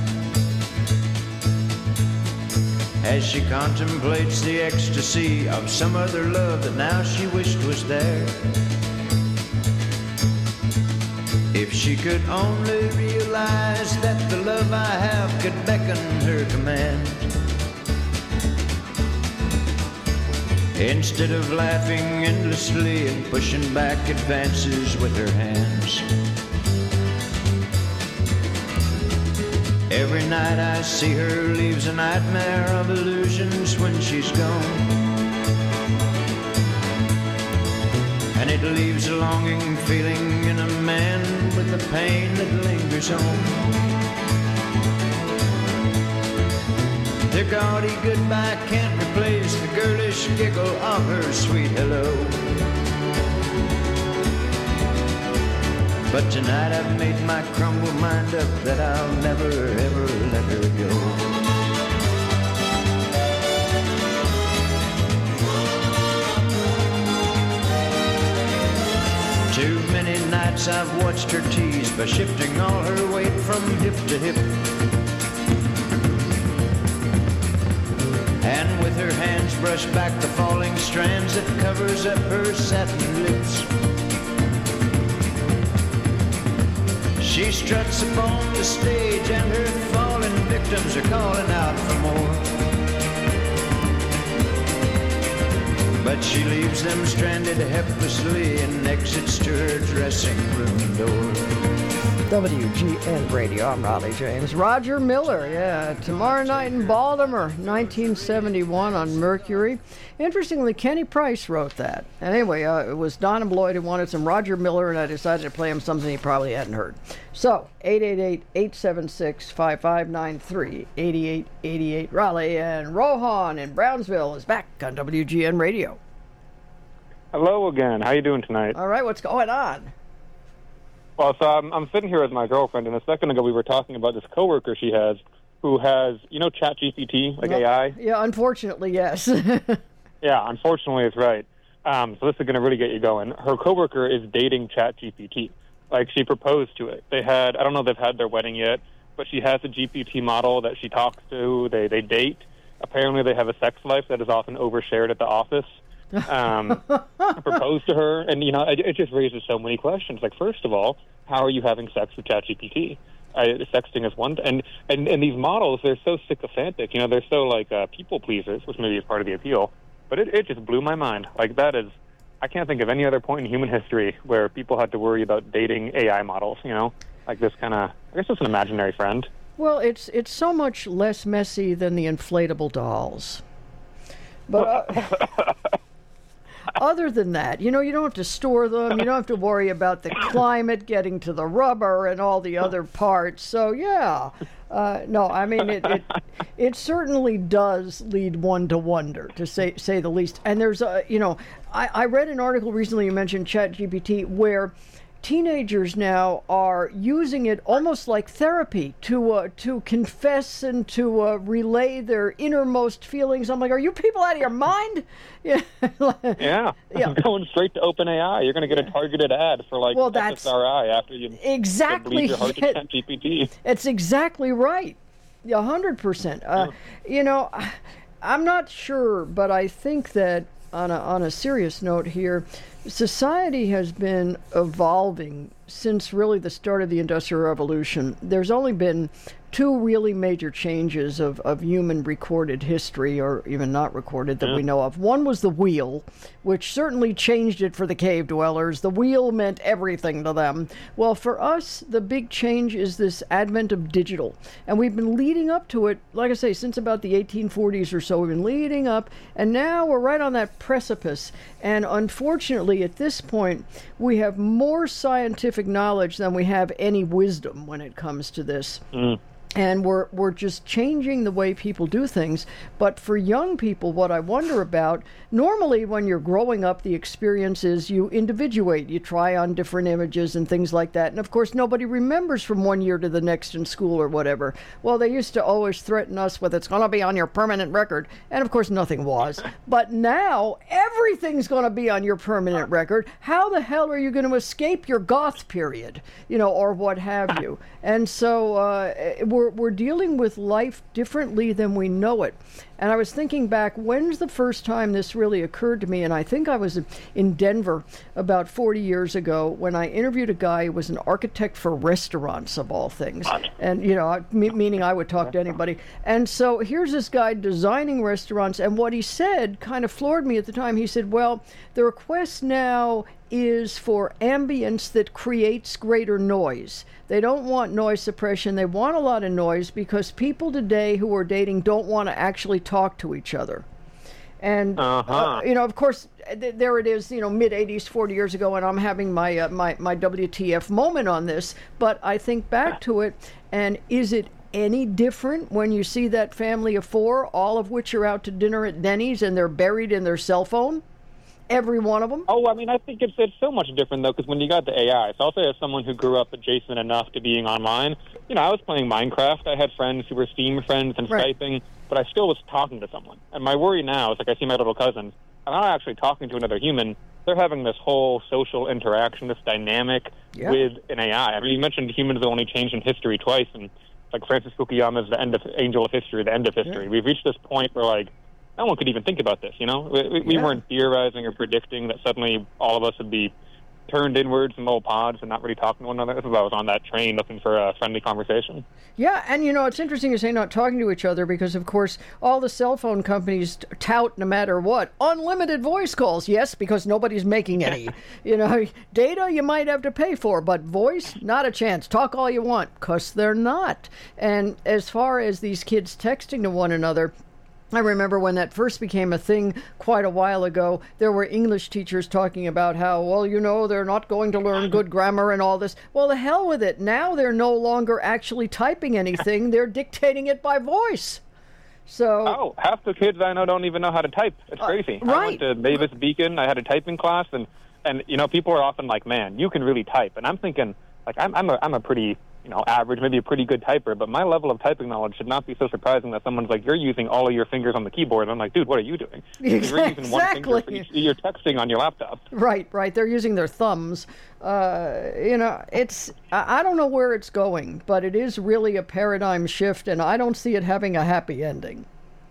Speaker 5: as she contemplates the ecstasy of some other love that now she wished was there. If she could only realize that the love I have could beckon her command, instead of laughing endlessly and pushing back advances with her hands. Every night I see her leaves a nightmare of illusions when she's gone, and it leaves a longing feeling in a man with the pain that lingers on. Their gaudy goodbye can't replace the girlish giggle of her sweet hello. But tonight I've made my crumbled mind up that I'll never ever let her go. Too many nights I've watched her tease by shifting all her weight from hip to hip, and with her hands brush back the falling strands that covers up her satin lips. She struts upon the stage and her fallen victims are calling out for more, but she leaves them stranded helplessly and exits to her dressing room door.
Speaker 1: WGN Radio, I'm Raleigh James. Roger Miller, yeah, Tomorrow Night in Baltimore, 1971 on Mercury. Interestingly, Kenny Price wrote that. Anyway, it was Don and Lloyd who wanted some Roger Miller, and I decided to play him something he probably hadn't heard. So, 888-876-5593, 8888 Raleigh, and Rohan in Brownsville is back on WGN Radio.
Speaker 6: Hello again. How you doing tonight?
Speaker 1: All right, what's going on?
Speaker 6: Well, so I'm sitting here with my girlfriend, and a second ago we were talking about this coworker she has who has, ChatGPT, like AI?
Speaker 1: Yeah, unfortunately, yes.
Speaker 6: Yeah, unfortunately, it's right. So this is going to really get you going. Her coworker is dating ChatGPT. Like, she proposed to it. They had, I don't know if they've had their wedding yet, but she has a GPT model that she talks to. They date. Apparently, they have a sex life that is often overshared at the office. Proposed to her, and it just raises so many questions. Like, first of all, how are you having sex with ChatGPT? Sexting is one, and these models, they're so sycophantic. They're so like people pleasers, which maybe is part of the appeal. But it just blew my mind. Like, that is, I can't think of any other point in human history where people had to worry about dating AI models. Like this kind of, I guess it's an imaginary friend.
Speaker 1: Well, it's so much less messy than the inflatable dolls. But other than that, you don't have to store them. You don't have to worry about the climate getting to the rubber and all the other parts. So, yeah. No, I mean, it certainly does lead one to wonder, to say the least. And there's, I read an article recently, you mentioned ChatGPT, where teenagers now are using it almost like therapy to confess and to relay their innermost feelings. I'm like, are you people out of your mind? Yeah.
Speaker 6: Yeah. Going straight to OpenAI, you're going to get a targeted ad for SSRI after you
Speaker 1: exactly
Speaker 6: bleed your heart to ChatGPT.
Speaker 1: It's exactly right. 100%. I'm not sure, but I think that on a serious note here, society has been evolving since really the start of the Industrial Revolution. There's only been two really major changes of human recorded history, or even not recorded, that we know of. One was the wheel, which certainly changed it for the cave dwellers. The wheel meant everything to them. Well, for us, the big change is this advent of digital. And we've been leading up to it, like I say, since about the 1840s or so. We've been leading up, and now we're right on that precipice. And unfortunately, at this point, we have more scientific knowledge than we have any wisdom when it comes to this. And we're just changing the way people do things. But for young people, what I wonder about, normally when you're growing up, the experience is you individuate. You try on different images and things like that. And of course, nobody remembers from one year to the next in school or whatever. Well, they used to always threaten us with, it's going to be on your permanent record. And of course, nothing was. But now, everything's going to be on your permanent record. How the hell are you going to escape your goth period, or what have you? And so we're dealing with life differently than we know it. And I was thinking back, when's the first time this really occurred to me? And I think I was in Denver about 40 years ago when I interviewed a guy who was an architect for restaurants, of all things. And, meaning I would talk to anybody. And so here's this guy designing restaurants. And what he said kind of floored me at the time. He said, well, the request now is for ambience that creates greater noise. They don't want noise suppression. They want a lot of noise because people today who are dating don't want to actually talk to each other. And, of course, there it is, mid-'80s, 40 years ago, and I'm having my my WTF moment on this. But I think back to it, and is it any different when you see that family of four, all of which are out to dinner at Denny's, and they're buried in their cell phone? Every one of them?
Speaker 6: Oh, I mean, I think it's so much different, though, because when you got the AI, so I'll say as someone who grew up adjacent enough to being online, I was playing Minecraft. I had friends who were Steam friends and Skyping, but I still was talking to someone. And my worry now is, I see my little cousins, I'm not actually talking to another human. They're having this whole social interaction, this dynamic with an AI. I mean, you mentioned humans have only changed in history twice, and like Francis Fukuyama's The End of Angel of History, the end of history. We've reached this point where, no one could even think about this, We weren't theorizing or predicting that suddenly all of us would be turned inwards in little pods and not really talking to one another. This is why I was on that train looking for a friendly conversation.
Speaker 1: Yeah, and it's interesting to say not talking to each other because, of course, all the cell phone companies tout, no matter what, unlimited voice calls. Yes, because nobody's making any. Data you might have to pay for, but voice, not a chance. Talk all you want, because they're not. And as far as these kids texting to one another, I remember when that first became a thing quite a while ago, there were English teachers talking about how, they're not going to learn good grammar and all this. Well, the hell with it. Now they're no longer actually typing anything. They're dictating it by voice. So
Speaker 6: half the kids I know don't even know how to type. It's crazy.
Speaker 1: Right.
Speaker 6: I went to Mavis Beacon. I had a typing class, and people are often like, man, you can really type. And I'm thinking, I'm a pretty average, maybe a pretty good typer, but my level of typing knowledge should not be so surprising that someone's like, you're using all of your fingers on the keyboard. And I'm like, dude, what are you doing?
Speaker 1: Exactly.
Speaker 6: You're using one finger for each, you're texting on your laptop.
Speaker 1: Right. They're using their thumbs. It's, I don't know where it's going, but it is really a paradigm shift, and I don't see it having a happy ending.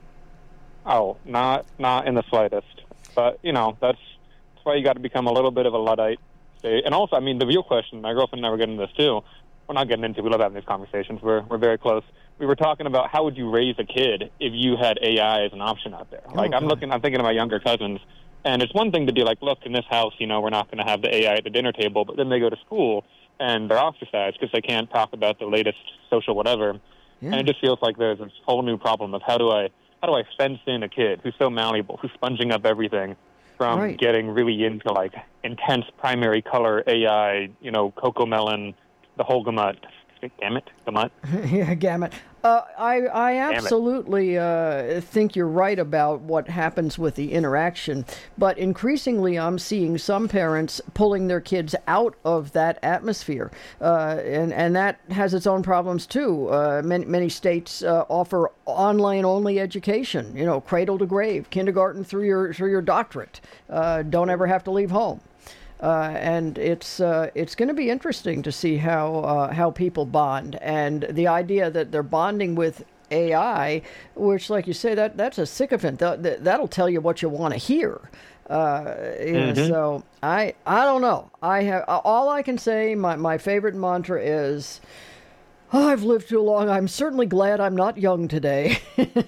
Speaker 6: Oh, not in the slightest. But, that's why you got to become a little bit of a Luddite. And also, I mean, the real question, my girlfriend and I were getting this too. We're not getting into. We love having these conversations. We're very close. We were talking about how would you raise a kid if you had AI as an option out there. I'm thinking of my younger cousins, and it's one thing to be like, look, in this house, we're not going to have the AI at the dinner table, but then they go to school and they're ostracized because they can't talk about the latest social whatever. Yeah. And it just feels like there's this whole new problem of how do I fence in a kid who's so malleable, who's sponging up everything from getting really into intense primary color AI, Cocomelon, the whole gamut. Gamut?
Speaker 1: Yeah, gamut. I absolutely think you're right about what happens with the interaction, but increasingly I'm seeing some parents pulling their kids out of that atmosphere, and that has its own problems too. Many states offer online-only education, cradle to grave, kindergarten through your doctorate. Don't ever have to leave home. And it's going to be interesting to see how people bond, and the idea that they're bonding with AI, which, like you say, that's a sycophant. That'll tell you what you want to hear. So I don't know. I have all I can say. My favorite mantra is, I've lived too long. I'm certainly glad I'm not young today.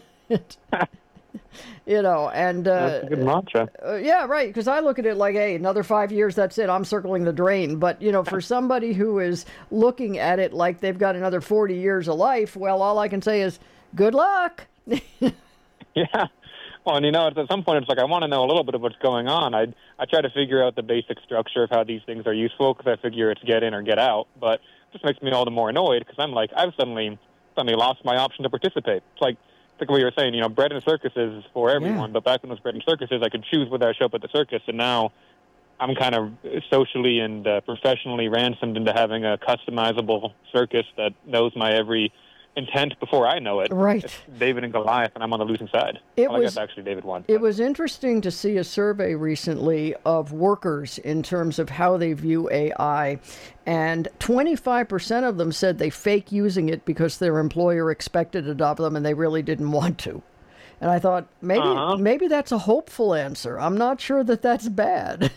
Speaker 1: And
Speaker 6: that's a good mantra.
Speaker 1: Yeah, right. Because I look at it like, hey, another 5 years, that's it. I'm circling the drain. But for somebody who is looking at it like they've got another 40 years of life, well, all I can say is, good luck.
Speaker 6: Yeah. Well, and at some point, it's like I want to know a little bit of what's going on. I try to figure out the basic structure of how these things are useful because I figure it's get in or get out. But it just makes me all the more annoyed because I'm like, I've suddenly suddenly lost my option to participate. It's like what you were saying, bread and circuses is for everyone, but back when it was bread and circuses, I could choose whether I show up at the circus, and now I'm kind of socially and professionally ransomed into having a customizable circus that knows my every intent before I know it.
Speaker 1: Right.
Speaker 6: It's David and Goliath, and I'm on the losing side. I guess actually David won.
Speaker 1: It was interesting to see a survey recently of workers in terms of how they view AI, and 25% of them said they fake using it because their employer expected it of them and they really didn't want to. And I thought, maybe that's a hopeful answer. I'm not sure that that's bad.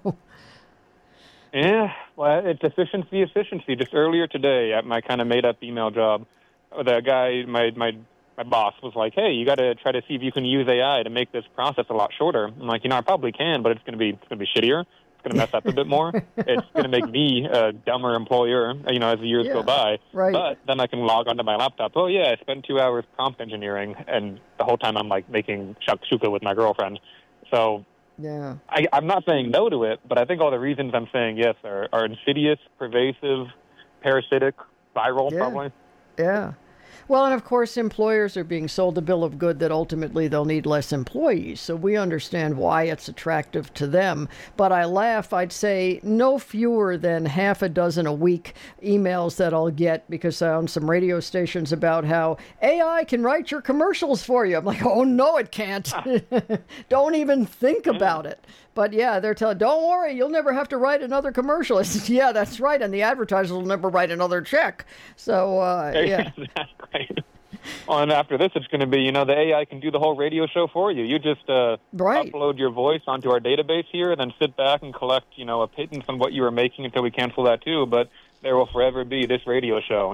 Speaker 6: Yeah, well, it's efficiency. Just earlier today at my kind of made-up email job, the guy, my boss, was like, hey, you got to try to see if you can use AI to make this process a lot shorter. I'm like, I probably can, but it's going to be shittier. It's going to mess up a bit more. It's going to make me a dumber employer, as the years go by.
Speaker 1: Right.
Speaker 6: But then I can log onto my laptop. Oh, yeah, I spent 2 hours prompt engineering, and the whole time I'm, making shakshuka with my girlfriend. So
Speaker 1: yeah,
Speaker 6: I'm not saying no to it, but I think all the reasons I'm saying yes are insidious, pervasive, parasitic, viral, probably.
Speaker 1: Yeah. Well, and of course, employers are being sold a bill of good that ultimately they'll need less employees. So we understand why it's attractive to them. But I laugh. I'd say no fewer than half a dozen a week emails that I'll get because on some radio stations about how AI can write your commercials for you. I'm like, oh, no, it can't. Don't even think about it. But yeah, they're telling, don't worry, you'll never have to write another commercial. I said, yeah, that's right. And the advertisers will never write another check. So, yeah.
Speaker 6: Exactly. Well, and after this, it's going to be, the AI can do the whole radio show for you. You just upload your voice onto our database here and then sit back and collect, a pittance on what you were making until we cancel that too. But there will forever be this radio show,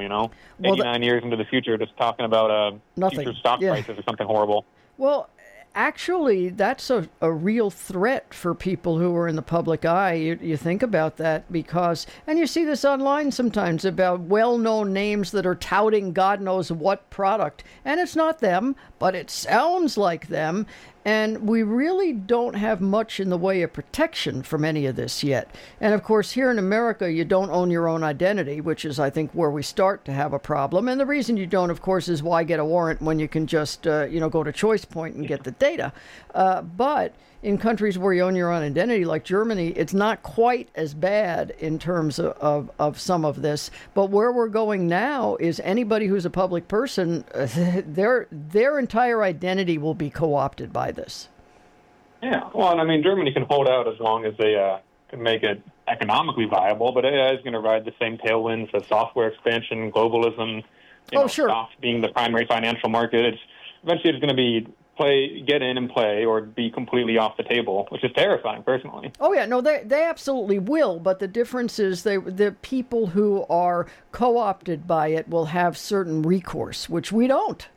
Speaker 6: 89 years into the future, just talking about future stock prices or something horrible.
Speaker 1: Well, actually, that's a real threat for people who are in the public eye. You think about that because, and you see this online sometimes about well-known names that are touting God knows what product. And it's not them, but it sounds like them. And we really don't have much in the way of protection from any of this yet. And of course, here in America, you don't own your own identity, which is, I think, where we start to have a problem. And the reason you don't, of course, is why get a warrant when you can just, go to Choice Point and get the data. But in countries where you own your own identity, like Germany, it's not quite as bad in terms of some of this. But where we're going now is anybody who's a public person, their entire identity will be co-opted by this.
Speaker 6: Yeah, well, Germany can hold out as long as they can make it economically viable, but AI is going to ride the same tailwinds as software expansion, globalism,
Speaker 1: sure.
Speaker 6: stocks being the primary financial market. Eventually it's going to be get in and play or be completely off the table, which is terrifying personally.
Speaker 1: Oh yeah, no, they absolutely will, but the difference is the people who are co-opted by it will have certain recourse, which we don't.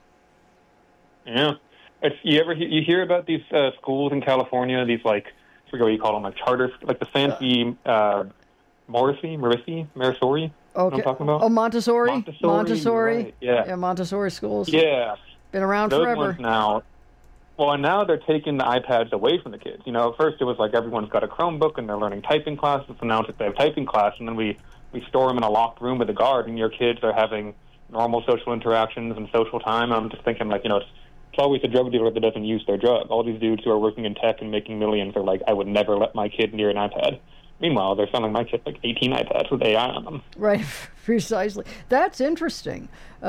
Speaker 6: Yeah. You hear about these schools in California, these I forget what you call them, charters, the fancy Montessori?
Speaker 1: Okay.
Speaker 6: You know what I'm talking about?
Speaker 1: Oh, Montessori?
Speaker 6: Right. Yeah,
Speaker 1: Montessori schools.
Speaker 6: Yeah.
Speaker 1: Been around
Speaker 6: Those
Speaker 1: forever.
Speaker 6: Ones now. Well, and now they're taking the iPads away from the kids. At first it was everyone's got a Chromebook and they're learning typing classes, and now they have typing class, and then we store them in a locked room with a guard, and your kids are having normal social interactions and social time. And I'm just thinking, it's always the drug dealer that doesn't use their drug. All these dudes who are working in tech and making millions are like, I would never let my kid near an iPad. Meanwhile, they're selling my kid 18 iPads with AI on them.
Speaker 1: Right, precisely. That's interesting.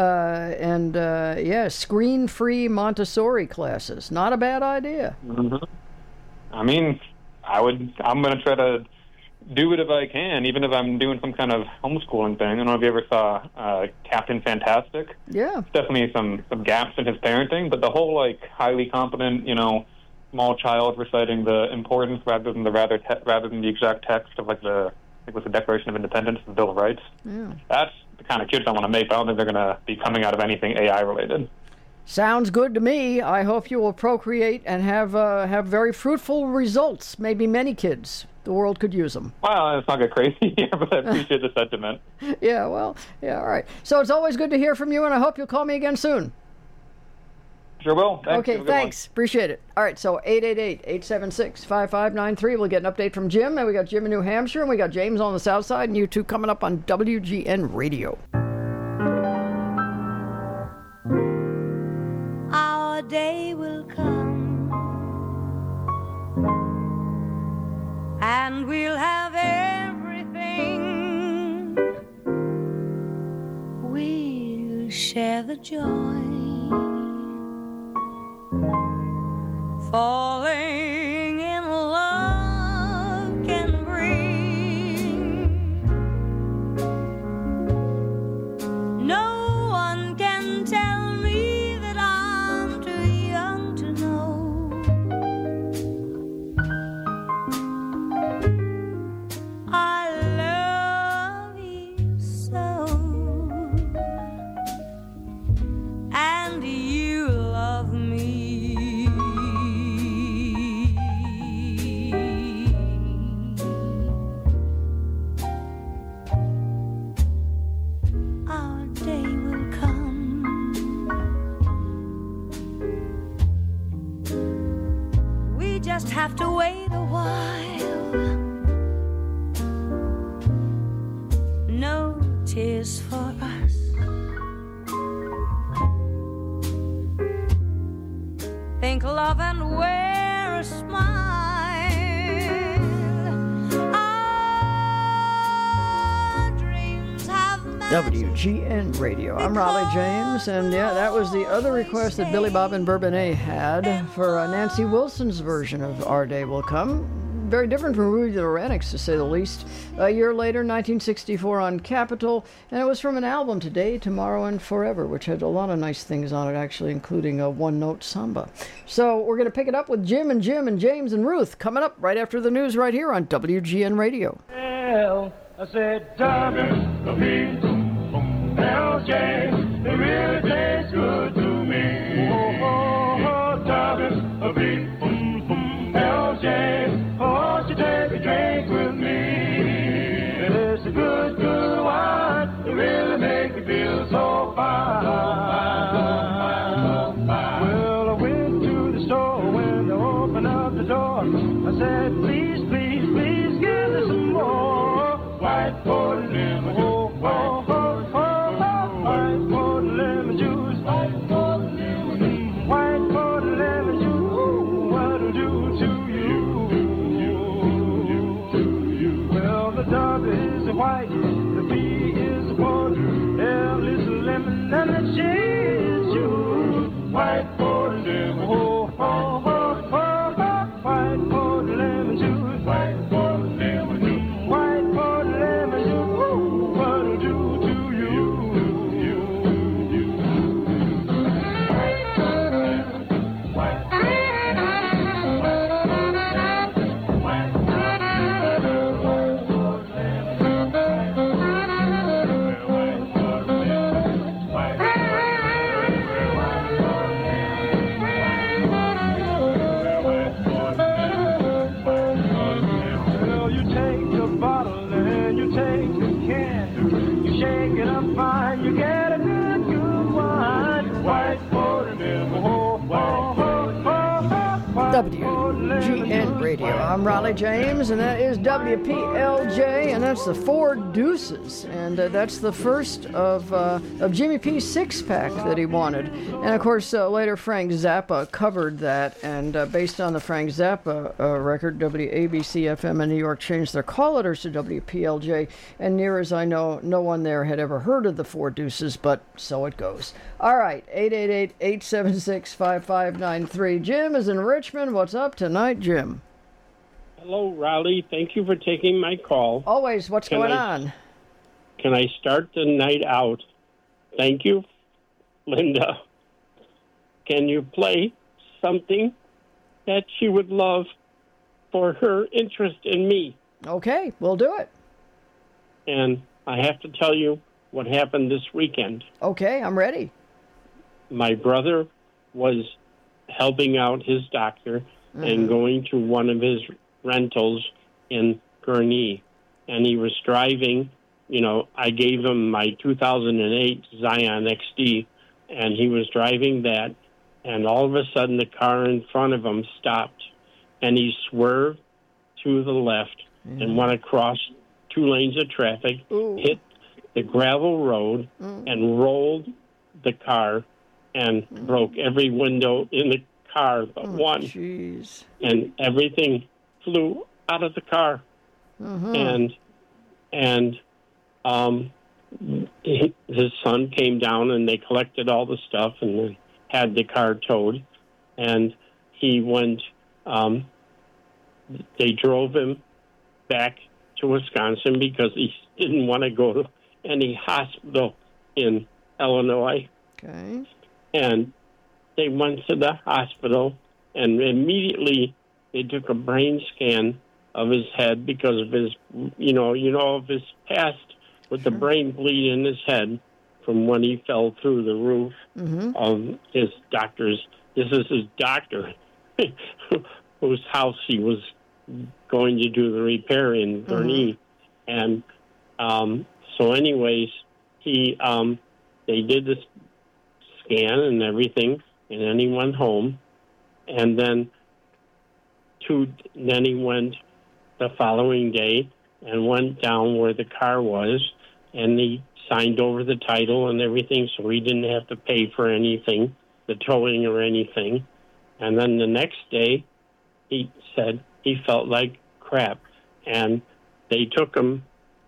Speaker 1: Screen-free Montessori classes. Not a bad idea.
Speaker 6: Mm-hmm. I'm going to try to do it if I can, even if I'm doing some kind of homeschooling thing. I don't know if you ever saw Captain Fantastic.
Speaker 1: Yeah.
Speaker 6: Definitely some gaps in his parenting, but the whole highly competent, small child reciting the importance rather than the exact text of the Declaration of Independence, the Bill of Rights.
Speaker 1: Yeah.
Speaker 6: That's the kind of kids I want to make. I don't think they're going to be coming out of anything AI related.
Speaker 1: Sounds good to me. I hope you will procreate and have very fruitful results. Maybe many kids. The world could use them.
Speaker 6: Well, let's not get crazy here, but I appreciate the sentiment.
Speaker 1: Yeah, all right. So it's always good to hear from you, and I hope you'll call me again soon.
Speaker 6: Sure will. Thanks.
Speaker 1: Okay, thanks. Appreciate it. All right, so 888-876-5593. We'll get an update from Jim, and we got Jim in New Hampshire, and we got James on the South Side, and you two coming up on WGN Radio.
Speaker 7: and we'll have everything. We'll share the joy, falling in love can bring. No one can tell me that I'm too young to know. I love you so, and you love me. Our day will come, we just have to wait a while. No tears for us, think love and wear a smile. Our dreams have
Speaker 1: WGN Radio. I'm Raleigh James, and yeah, that was the other request that Billy Bob and Bourbonnais had for Nancy Wilson's version of Our Day Will Come. Very different from Rudy the Oranics, to say the least. A year later, 1964 on Capitol, and it was from an album, Today, Tomorrow, and Forever, which had a lot of nice things on it, actually, including a one-note samba. So we're going to pick it up with Jim and James and Ruth, coming up right after the news right here on WGN Radio.
Speaker 8: Well, I said, WLJ, it really tastes good to me. WLJ, won't you take a drink with me? It's a good, good wine. It really makes me feel so fine. Well, I went to the store when they opened up the door. I said, please, please, please give me some more white porter lemon juice. White porter lemon juice. White porter lemon juice. White porter lemon juice. Ooh, what'll do to you? Well, the dog is a white, the B is a porter, L is a lemon, and the J is juice. White porter lemon juice. White porter lemon juice. White porter lemon juice. White porter lemon juice. Ooh, what'll do to you? Well, you take the bottle and you take the can, you shake it up fine, you get a good, good wine. White porter lemon,
Speaker 1: WGN Radio. I'm Raleigh James, and that is WPLJ, and that's the Four Deuces, and that's the first of Jimmy P's six-pack that he wanted. And of course, later Frank Zappa covered that, and based on the Frank Zappa record, WABC-FM in New York changed their call letters to WPLJ, and near as I know, no one there had ever heard of the Four Deuces, but so it goes. All right, 888-876-5593. Jim is in Richmond. What's up tonight, Jim?
Speaker 9: Hello, Raleigh. Thank you for taking my call.
Speaker 1: Always. What's going on?
Speaker 9: Can I start the night out? Thank you, Linda. Can you play something that she would love for her interest in me?
Speaker 1: Okay, we'll do it.
Speaker 9: And I have to tell you what happened this weekend.
Speaker 1: Okay, I'm ready.
Speaker 9: My brother was helping out his doctor and going to one of his rentals in Gurnee. And he was driving, I gave him my 2008 Zion XD, and he was driving that, and all of a sudden the car in front of him stopped, and he swerved to the left and went across 2 lanes of traffic, hit the gravel road, and rolled the car and broke every window in the car but one.
Speaker 1: Jeez.
Speaker 9: And everything flew out of the car. and his son came down and they collected all the stuff and had the car towed, and he went. They drove him back to Wisconsin because he didn't want to go to any hospital in Illinois.
Speaker 1: Okay.
Speaker 9: And they went to the hospital, and immediately they took a brain scan of his head because of his, of his past with the brain bleed in his head from when he fell through the roof of his doctor's. This is his doctor, whose house he was going to do the repair in Gurnee. And so anyways, they did this scan and everything, and then he went home, and then he went the following day and went down where the car was, and he signed over the title and everything, so he didn't have to pay for anything, the towing or anything. And then the next day, he said he felt like crap, and they took him.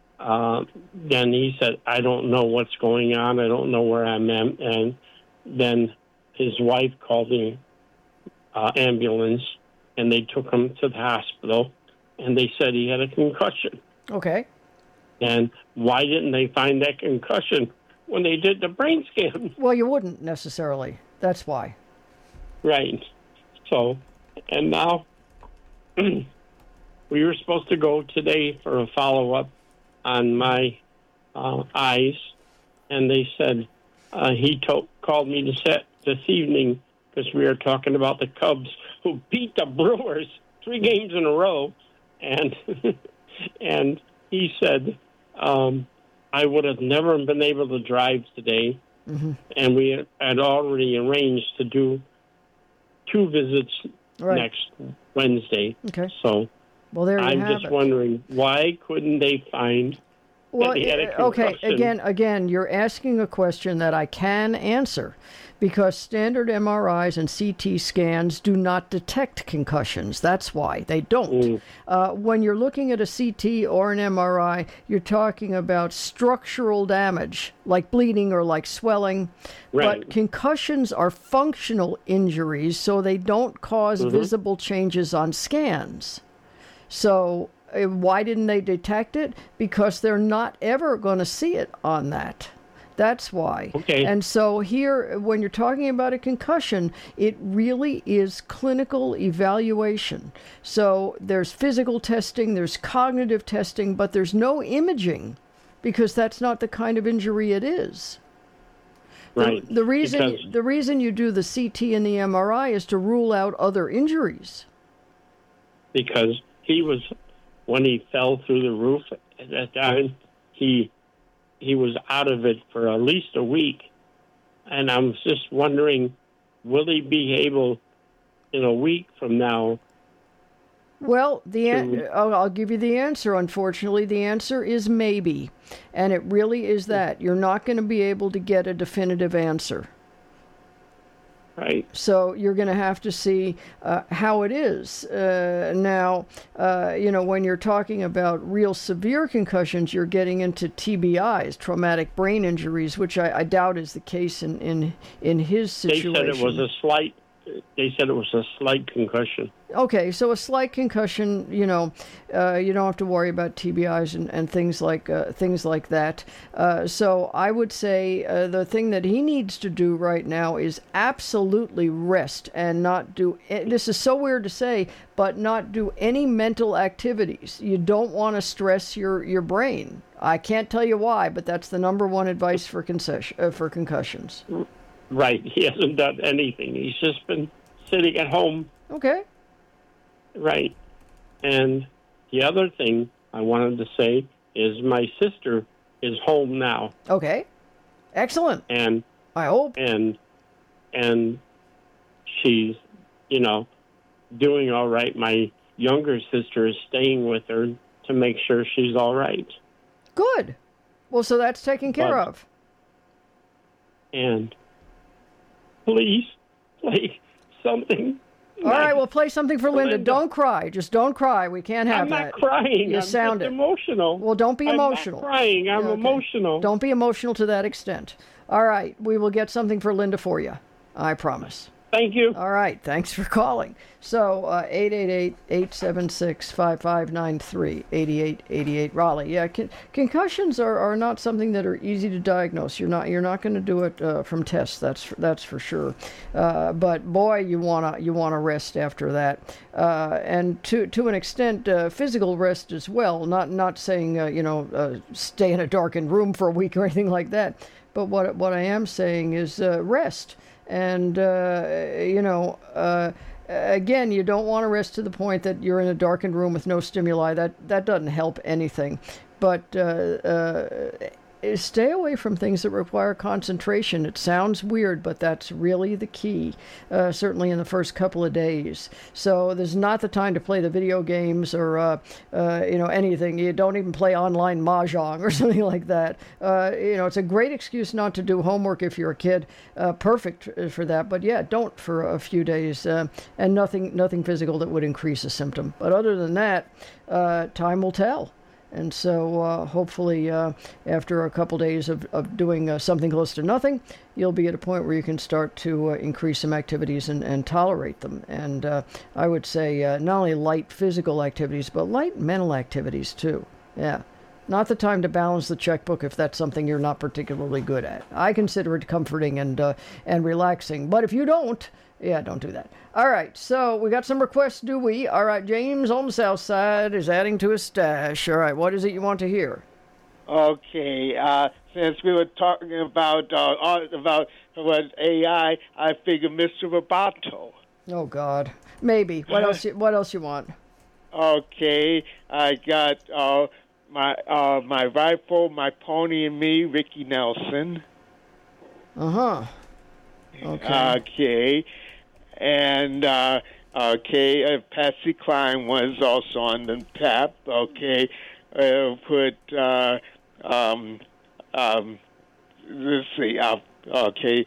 Speaker 9: Then he said, I don't know what's going on. I don't know where I'm at. And then his wife called the ambulance, and they took him to the hospital, and they said he had a concussion.
Speaker 1: Okay.
Speaker 9: And why didn't they find that concussion when they did the brain scan?
Speaker 1: Well, you wouldn't necessarily. That's why.
Speaker 9: Right. So, and now we were supposed to go today for a follow-up on my eyes, and they said he called me this evening because we were talking about the Cubs who beat the Brewers 3 games in a row, and and he said I would have never been able to drive today, and we had already arranged to do 2 visits next Wednesday.
Speaker 1: Okay.
Speaker 9: So
Speaker 1: well, there you
Speaker 9: I'm
Speaker 1: have
Speaker 9: just
Speaker 1: it.
Speaker 9: wondering, why couldn't they find that he had a concussion?
Speaker 1: Okay, again, you're asking a question that I can answer because standard MRIs and CT scans do not detect concussions. That's why they don't. When you're looking at a CT or an MRI, you're talking about structural damage, like bleeding or like swelling.
Speaker 9: Right.
Speaker 1: But concussions are functional injuries, so they don't cause visible changes on scans. So why didn't they detect it? Because they're not ever going to see it on that. That's why.
Speaker 9: Okay.
Speaker 1: And so here, when you're talking about a concussion, it really is clinical evaluation. So there's physical testing, there's cognitive testing, but there's no imaging because that's not the kind of injury it is.
Speaker 9: Right.
Speaker 1: The reason you do the CT and the MRI is to rule out other injuries.
Speaker 9: Because when he fell through the roof at that time, he was out of it for at least a week. And I'm just wondering, will he be able in a week from now?
Speaker 1: Well, I'll give you the answer. Unfortunately, the answer is maybe. And it really is that. You're not going to be able to get a definitive answer.
Speaker 9: Right.
Speaker 1: So you're going to have to see how it is. Now, when you're talking about real severe concussions, you're getting into TBIs, traumatic brain injuries, which I doubt is the case in his situation.
Speaker 9: They said it was a slight concussion.
Speaker 1: Okay, so a slight concussion, you don't have to worry about TBIs and things like that. So I would say the thing that he needs to do right now is absolutely rest and not do. This is so weird to say, but not do any mental activities. You don't want to stress your brain. I can't tell you why, but that's the number one advice for concussions.
Speaker 9: Right. He hasn't done anything. He's just been sitting at home.
Speaker 1: Okay.
Speaker 9: Right. And the other thing I wanted to say is my sister is home now.
Speaker 1: Okay. Excellent.
Speaker 9: And
Speaker 1: I hope.
Speaker 9: And she's, doing all right. My younger sister is staying with her to make sure she's all right.
Speaker 1: Good. Well, so that's taken care of.
Speaker 9: And please play something
Speaker 1: All right, we'll play something for Linda. Don't cry. Just don't cry. We can't have
Speaker 9: I'm
Speaker 1: that.
Speaker 9: not crying.
Speaker 1: You
Speaker 9: I'm
Speaker 1: sound
Speaker 9: just
Speaker 1: it.
Speaker 9: emotional.
Speaker 1: Well, don't be emotional.
Speaker 9: I'm not crying. I'm
Speaker 1: Okay.
Speaker 9: emotional.
Speaker 1: Don't be emotional to that extent. All right, we will get something for Linda for you. I promise.
Speaker 9: Thank you.
Speaker 1: All right, thanks for calling. So, 888-876-5593, 8888 Raleigh. Yeah, concussions are not something that are easy to diagnose. You're not going to do it from tests. That's for sure. But boy, you wanna rest after that, and to an extent, physical rest as well. Not saying stay in a darkened room for a week or anything like that. But what I am saying is rest. And, again, you don't want to rest to the point that you're in a darkened room with no stimuli. That doesn't help anything. But stay away from things that require concentration. It sounds weird, but that's really the key, certainly in the first couple of days. So there's not the time to play the video games or, anything. You don't even play online mahjong or something like that. It's a great excuse not to do homework if you're a kid. Perfect for that. But yeah, don't for a few days. And nothing physical that would increase a symptom. But other than that, time will tell. And so hopefully after a couple days of doing something close to nothing, you'll be at a point where you can start to increase some activities and tolerate them. And I would say not only light physical activities, but light mental activities too. Yeah. Not the time to balance the checkbook if that's something you're not particularly good at. I consider it comforting and relaxing. But if you don't, don't do that. All right, so we got some requests, do we? All right, James on the south side is adding to his stash. All right, what is it you want to hear?
Speaker 10: Okay, since we were talking about what AI, I figured Mr. Roboto.
Speaker 1: Oh God, maybe. What else? What else you want?
Speaker 10: Okay, I got my rifle, my pony, and me, Ricky Nelson.
Speaker 1: Okay.
Speaker 10: Okay. And, Patsy Cline was also on the tap. Okay. Let's see. Okay.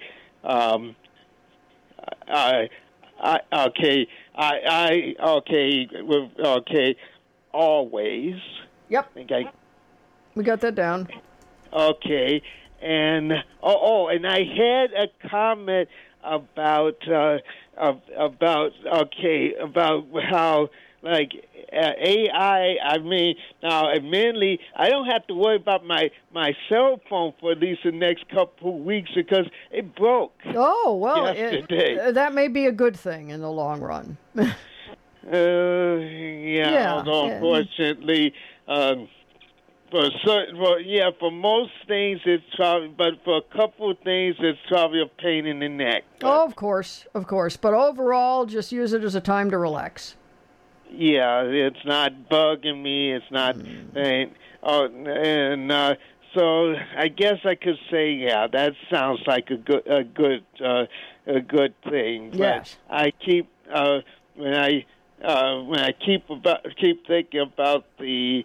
Speaker 10: Always.
Speaker 1: Yep. We got that down.
Speaker 10: Okay. And and I had a comment about how AI. I mean, now admittedly, I don't have to worry about my cell phone for at least the next couple of weeks because it broke.
Speaker 1: Oh well,
Speaker 10: yesterday.
Speaker 1: That may be a good thing in the long run.
Speaker 10: Although unfortunately. For most things it's probably, but for a couple of things it's probably a pain in the neck.
Speaker 1: Oh, of course. But overall, just use it as a time to relax.
Speaker 10: Yeah, it's not bugging me. It's not. So I guess I could say, that sounds like a good thing.
Speaker 1: Yes.
Speaker 10: But I keep when I keep thinking about the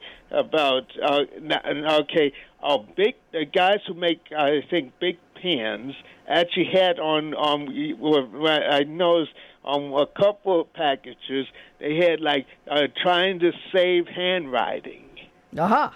Speaker 10: guys who make I think big pens actually had on I noticed on a couple of packages they had trying to save handwriting.
Speaker 1: Aha.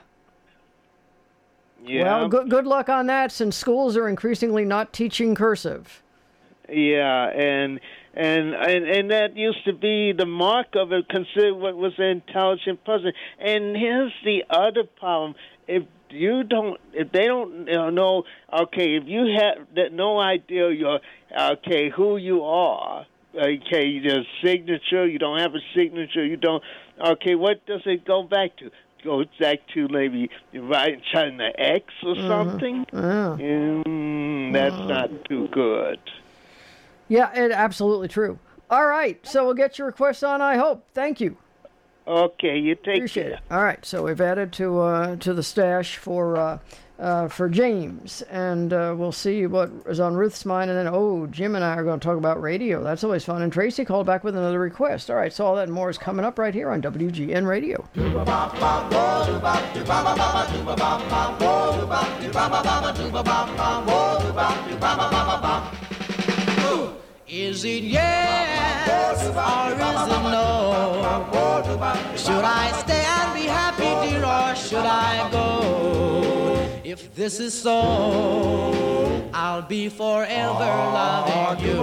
Speaker 10: Yeah.
Speaker 1: Well, good luck on that since schools are increasingly not teaching cursive.
Speaker 10: Yeah, and that used to be the mark of it, considered what was an intelligent person. And here's the other problem: if they don't know, if you have no idea who you are, your signature, you don't have a signature, you don't. What does it go back to? Goes back to maybe trying to X or something. That's not too good.
Speaker 1: Yeah, absolutely true. All right, so we'll get your request on, I hope. Thank you.
Speaker 10: Okay, you take
Speaker 1: Appreciate
Speaker 10: care.
Speaker 1: it. All right, so we've added to the stash for James, and we'll see what is on Ruth's mind, and then, Jim and I are going to talk about radio. That's always fun. And Tracy called back with another request. All right, so all that and more is coming up right here on WGN Radio.
Speaker 11: Is it yes or is it no? Should I stay and be happy, dear, or should I go? If this is so, I'll be forever loving you.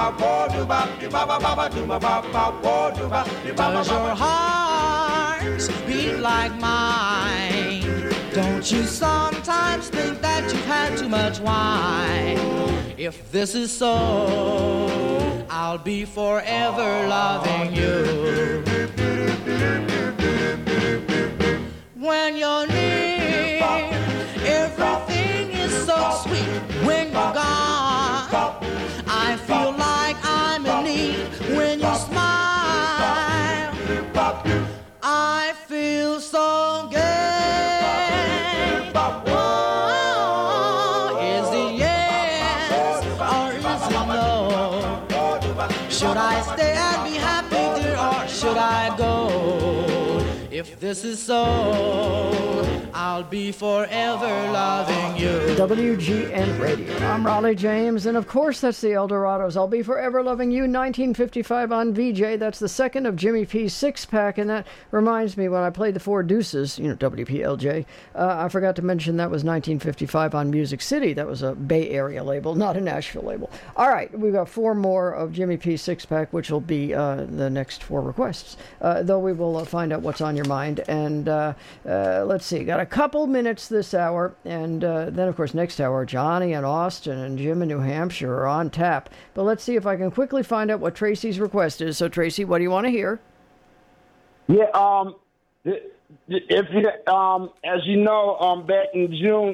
Speaker 11: Does your heart beat like mine? Don't you sometimes think that you've had too much wine? If this is so, I'll be forever loving you. When you're near, everything is so sweet. When you're gone, I feel like I'm in need. When you smile, I feel so good. Oh, is it yes or is it no? Should I stay and be happy, dear, or should I go? If this is so, I'll be forever loving you.
Speaker 1: WGN Radio. I'm Raleigh James, and of course that's the Eldorados. I'll be forever loving you. 1955 on VJ. That's the second of Jimmy P's six-pack, and that reminds me when I played the Four Deuces, WPLJ, I forgot to mention that was 1955 on Music City. That was a Bay Area label, not a Nashville label. All right, we've got four more of Jimmy P's six-pack, which will be the next four requests, though we will find out what's on your mind. And let's see, got a couple minutes this hour, and then of course next hour Johnny and Austin and Jim in New Hampshire are on tap. But let's see if I can quickly find out what Tracy's request is. So Tracy, what do you want to hear?
Speaker 12: Yeah, if you as you know, back in June,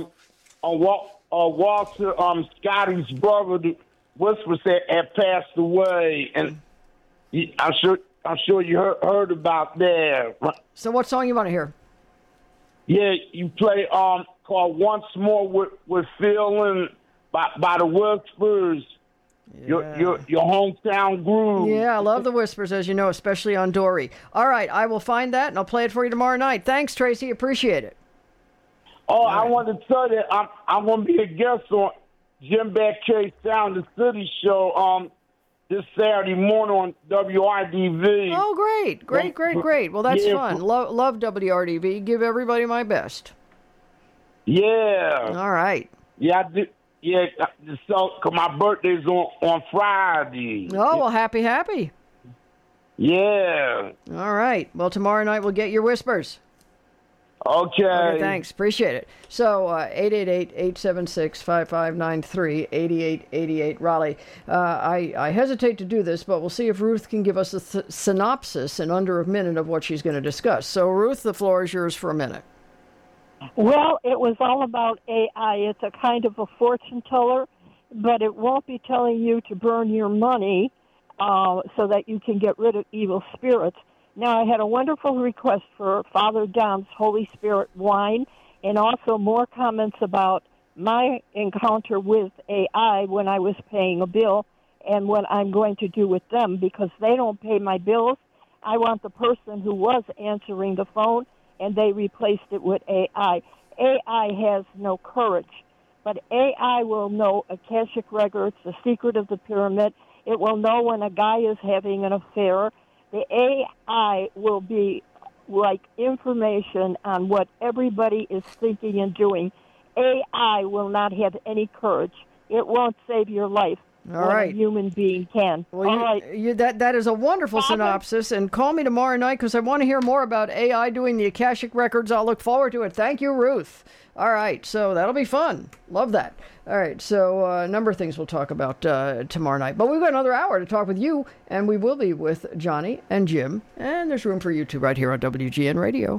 Speaker 12: Walter Scotty's brother, the Whispers, had passed away, and I'm sure you heard about that.
Speaker 1: So what song you want to hear?
Speaker 12: Yeah, you play called Once More with Feeling by the Whispers. Yeah. Your hometown groove.
Speaker 1: Yeah, I love the Whispers, as you know, especially on Dory. All right, I will find that, and I'll play it for you tomorrow night. Thanks, Tracy. Appreciate it.
Speaker 12: Oh, I want to tell you, I'm going to be a guest on Jim Backcase Sound the City show this Saturday morning on WRDV.
Speaker 1: Oh, great. Well, that's fun. Love WRDV. Give everybody my best.
Speaker 12: Yeah.
Speaker 1: All right.
Speaker 12: Yeah, I do. Yeah, so cause my birthday's on Friday.
Speaker 1: Oh, well, happy.
Speaker 12: Yeah.
Speaker 1: All right. Well, tomorrow night we'll get your Whispers.
Speaker 12: Okay.
Speaker 1: Thanks. Appreciate it. So, 888-876-5593, 8888 Raleigh. I hesitate to do this, but we'll see if Ruth can give us a synopsis in under a minute of what she's going to discuss. So, Ruth, the floor is yours for a minute.
Speaker 13: Well, it was all about AI. It's a kind of a fortune teller, but it won't be telling you to burn your money so that you can get rid of evil spirits. Now, I had a wonderful request for Father Dom's Holy Spirit wine, and also more comments about my encounter with AI when I was paying a bill and what I'm going to do with them, because they don't pay my bills. I want the person who was answering the phone, and they replaced it with AI. AI has no courage, but AI will know Akashic records, the secret of the pyramid. It will know when a guy is having an affair. The AI will be like information on what everybody is thinking and doing. AI will not have any courage. It won't save your life.
Speaker 1: All right.
Speaker 13: A human being can.
Speaker 1: Well,
Speaker 13: all right.
Speaker 1: That is a wonderful synopsis, and call me tomorrow night because I want to hear more about AI doing the Akashic records. I'll look forward to it. Thank you, Ruth. All right, so that'll be fun. Love that. All right, so a number of things we'll talk about tomorrow night. But we've got another hour to talk with you, and we will be with Johnny and Jim, and there's room for you two right here on WGN Radio.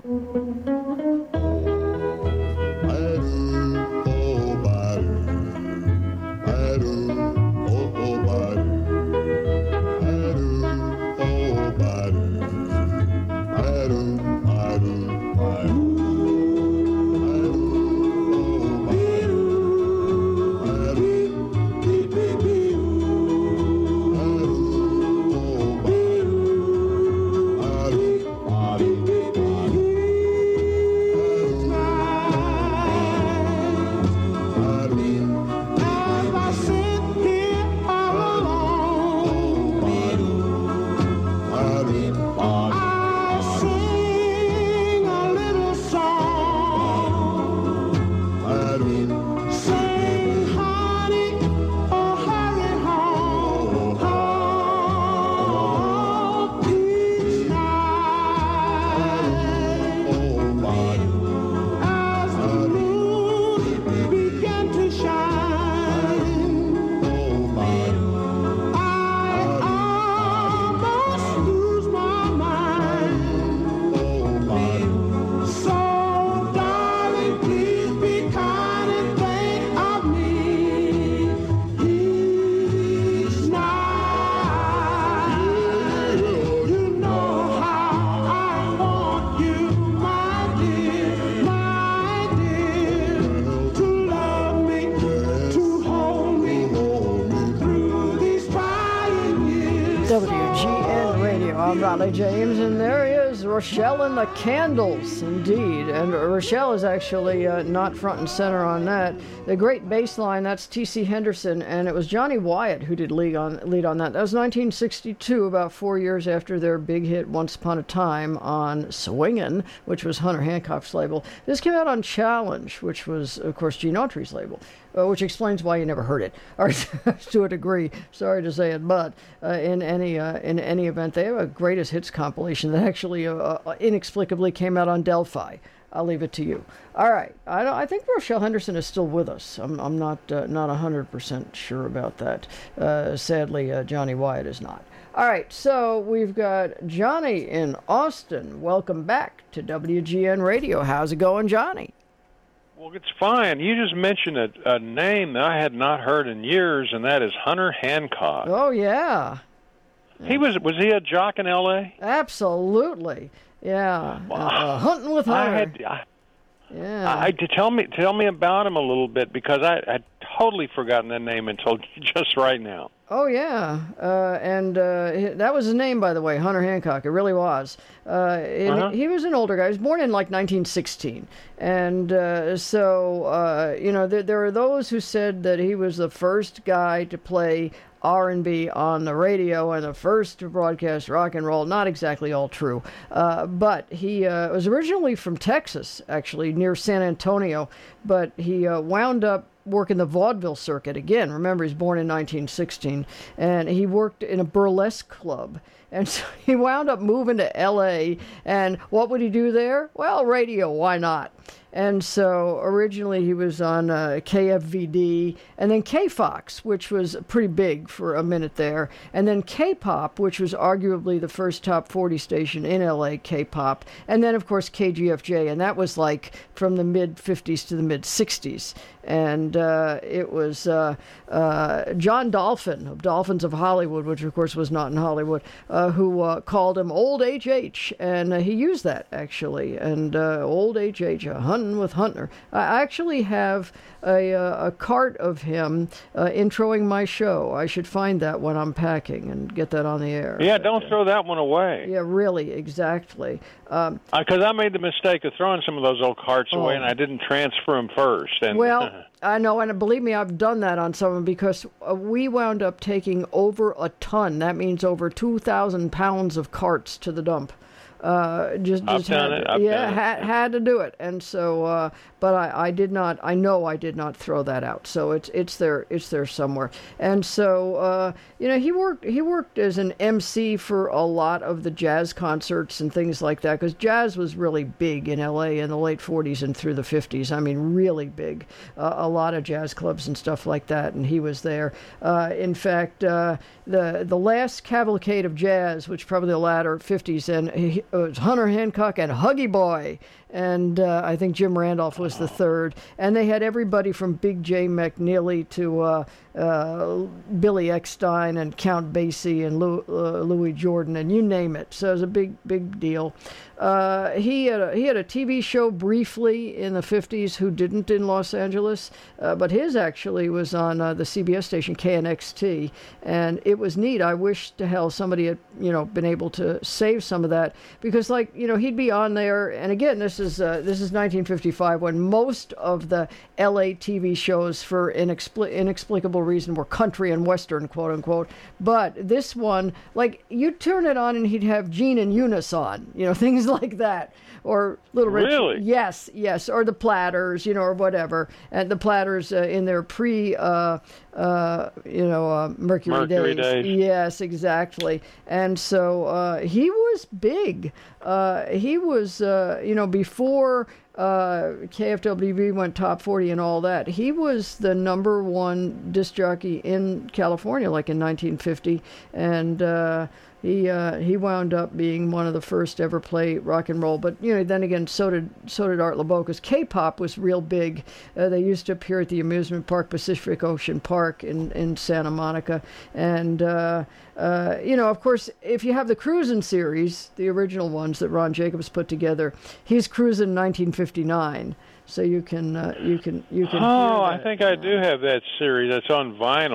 Speaker 1: Raleigh James, and there he is, Rochelle and the Candles, indeed. And Rochelle is actually not front and center on that. The great bass line, that's T.C. Henderson, and it was Johnny Wyatt who did lead on that. That was 1962, about 4 years after their big hit Once Upon a Time on Swingin', which was Hunter Hancock's label. This came out on Challenge, which was, of course, Gene Autry's label. Which explains why you never heard it, or to a degree. Sorry to say it, but in any event, they have a greatest hits compilation that actually inexplicably came out on Delphi. I'll leave it to you. All right, I think Rochelle Henderson is still with us. I'm not 100% sure about that. Sadly, Johnny Wyatt is not. All right, so we've got Johnny in Austin. Welcome back to WGN Radio. How's it going, Johnny?
Speaker 14: Well, it's fine. You just mentioned a name that I had not heard in years, and that is Hunter Hancock.
Speaker 1: Oh, yeah.
Speaker 14: Was he a jock in L.A.?
Speaker 1: Absolutely. Yeah. Hunting with Hunter.
Speaker 14: Tell me about him a little bit, because I'd totally forgotten that name until just right now.
Speaker 1: Oh, yeah. And that was his name, by the way, Hunter Hancock. It really was. He was an older guy. He was born in, 1916. And so, there are those who said that he was the first guy to play R&B on the radio and the first to broadcast rock and roll. Not exactly all true. But he was originally from Texas, actually, near San Antonio. But he wound up working the vaudeville circuit again. Remember, he's born in 1916, and he worked in a burlesque club. And so he wound up moving to L.A., and what would he do there? Well, radio, why not? And so originally he was on KFVD, and then KFOX, which was pretty big for a minute there, and then K-Pop, which was arguably the first top 40 station in LA, K-Pop, and then, of course, KGFJ, and that was from the mid-50s to the mid-60s. And it was John Dolphin of Dolphins of Hollywood, which, of course, was not in Hollywood, who called him Old H.H., and he used that, actually, and Old H.H., Hunting with Hunter. I actually have a cart of him introing my show. I should find that when I'm packing and get that on the air.
Speaker 14: Yeah, don't throw that one away.
Speaker 1: Yeah, really, exactly.
Speaker 14: Because I made the mistake of throwing some of those old carts away, and I didn't transfer them first. And
Speaker 1: I know, and believe me, I've done that on some of them, because we wound up taking over a ton. That means over 2,000 pounds of carts to the dump. I've done it. Had to do it, and so, but I did not. I know I did not throw that out. So it's there somewhere. And so, he worked as an MC for a lot of the jazz concerts and things like that, because jazz was really big in L.A. in the late 40s and through the 50s. I mean, really big. A lot of jazz clubs and stuff like that, and he was there. In fact, the last cavalcade of jazz, which probably the latter 50s, and it was Hunter Hancock and Huggy Boy, and I think Jim Randolph was the third. And they had everybody from Big J McNeely to Billy Eckstein and Count Basie and Louis Jordan, and you name it. So it was a big deal. He had a TV show briefly in the 50s, Who Didn't, in Los Angeles, but his actually was on the CBS station KNXT, and it was neat. I wish to hell somebody had been able to save some of that, because he'd be on there, and again, this is 1955, when most of the LA TV shows, for inexplicable reason, were country and western, quote unquote. But this one, you turn it on and he'd have Gene and Eunice on, things like that, or Little Richard.
Speaker 14: Really?
Speaker 1: Yes, or the Platters, or whatever. And the Platters in their Mercury days. Yes, exactly. And so he was big. He was, before KFWB went top 40 and all that, he was the number one disc jockey in California, in 1950, and he wound up being one of the first to ever play rock and roll. But then again, so did Art Laboe, because K-pop was real big. They used to appear at the amusement park Pacific Ocean Park in Santa Monica, and of course, if you have the Cruisin' series, the original ones that Ron Jacobs put together, he's cruising 1959. So you can.
Speaker 14: Oh, I think I do have that series. That's on vinyl.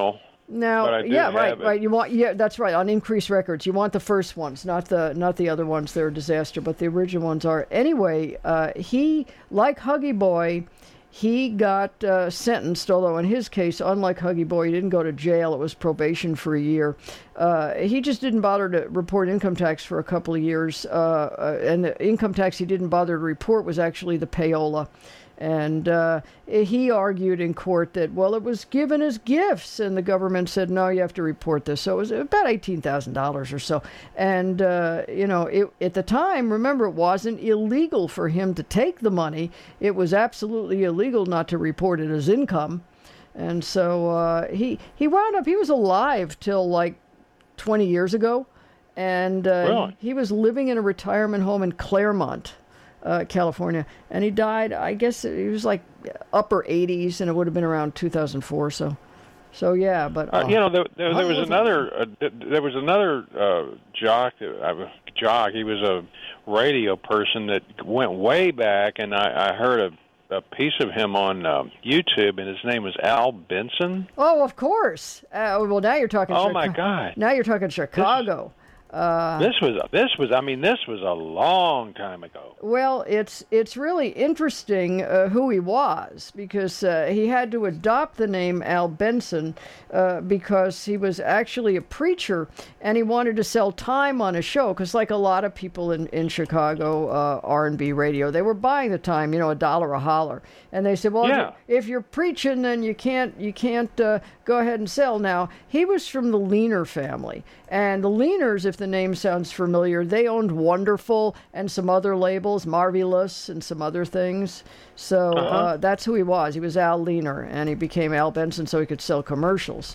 Speaker 1: Now,
Speaker 14: but I did
Speaker 1: yeah,
Speaker 14: have it.
Speaker 1: right. You want, that's right. On Increase Records, you want the first ones, not the other ones. They're a disaster, but the original ones are. Anyway, he, like Huggy Boy, he got sentenced. Although in his case, unlike Huggy Boy, he didn't go to jail. It was probation for a year. He just didn't bother to report income tax for a couple of years, and the income tax he didn't bother to report was actually the payola. And he argued in court that, well, it was given as gifts, and the government said, no, you have to report this. So it was about $18,000 or so. And, at the time, remember, it wasn't illegal for him to take the money. It was absolutely illegal not to report it as income. And so he wound up, he was alive till like 20 years ago. And
Speaker 14: Really?
Speaker 1: he was living in a retirement home in Claremont, California, and he died, I guess he was like upper 80s, and it would have been around 2004. So yeah, but
Speaker 14: there was another jock. He was a radio person that went way back, and I heard a piece of him on YouTube, and his name was Al Benson.
Speaker 1: Oh, of course. Well, now you're talking.
Speaker 14: Oh my God!
Speaker 1: Now you're talking Chicago.
Speaker 14: This was a long time ago.
Speaker 1: Well, it's really interesting who he was, because he had to adopt the name Al Benson because he was actually a preacher, and he wanted to sell time on a show, because like a lot of people in Chicago R&B radio, they were buying the time, $1 a holler, and they said, well,
Speaker 14: yeah,
Speaker 1: if you're preaching, then you can't go ahead and sell. Now, he was from the Leaner family, and the Leaners, if the name sounds familiar, they owned Wonderful and some other labels, Marvelous and some other things. So that's who he was. He was Al Leaner, and he became Al Benson so he could sell commercials.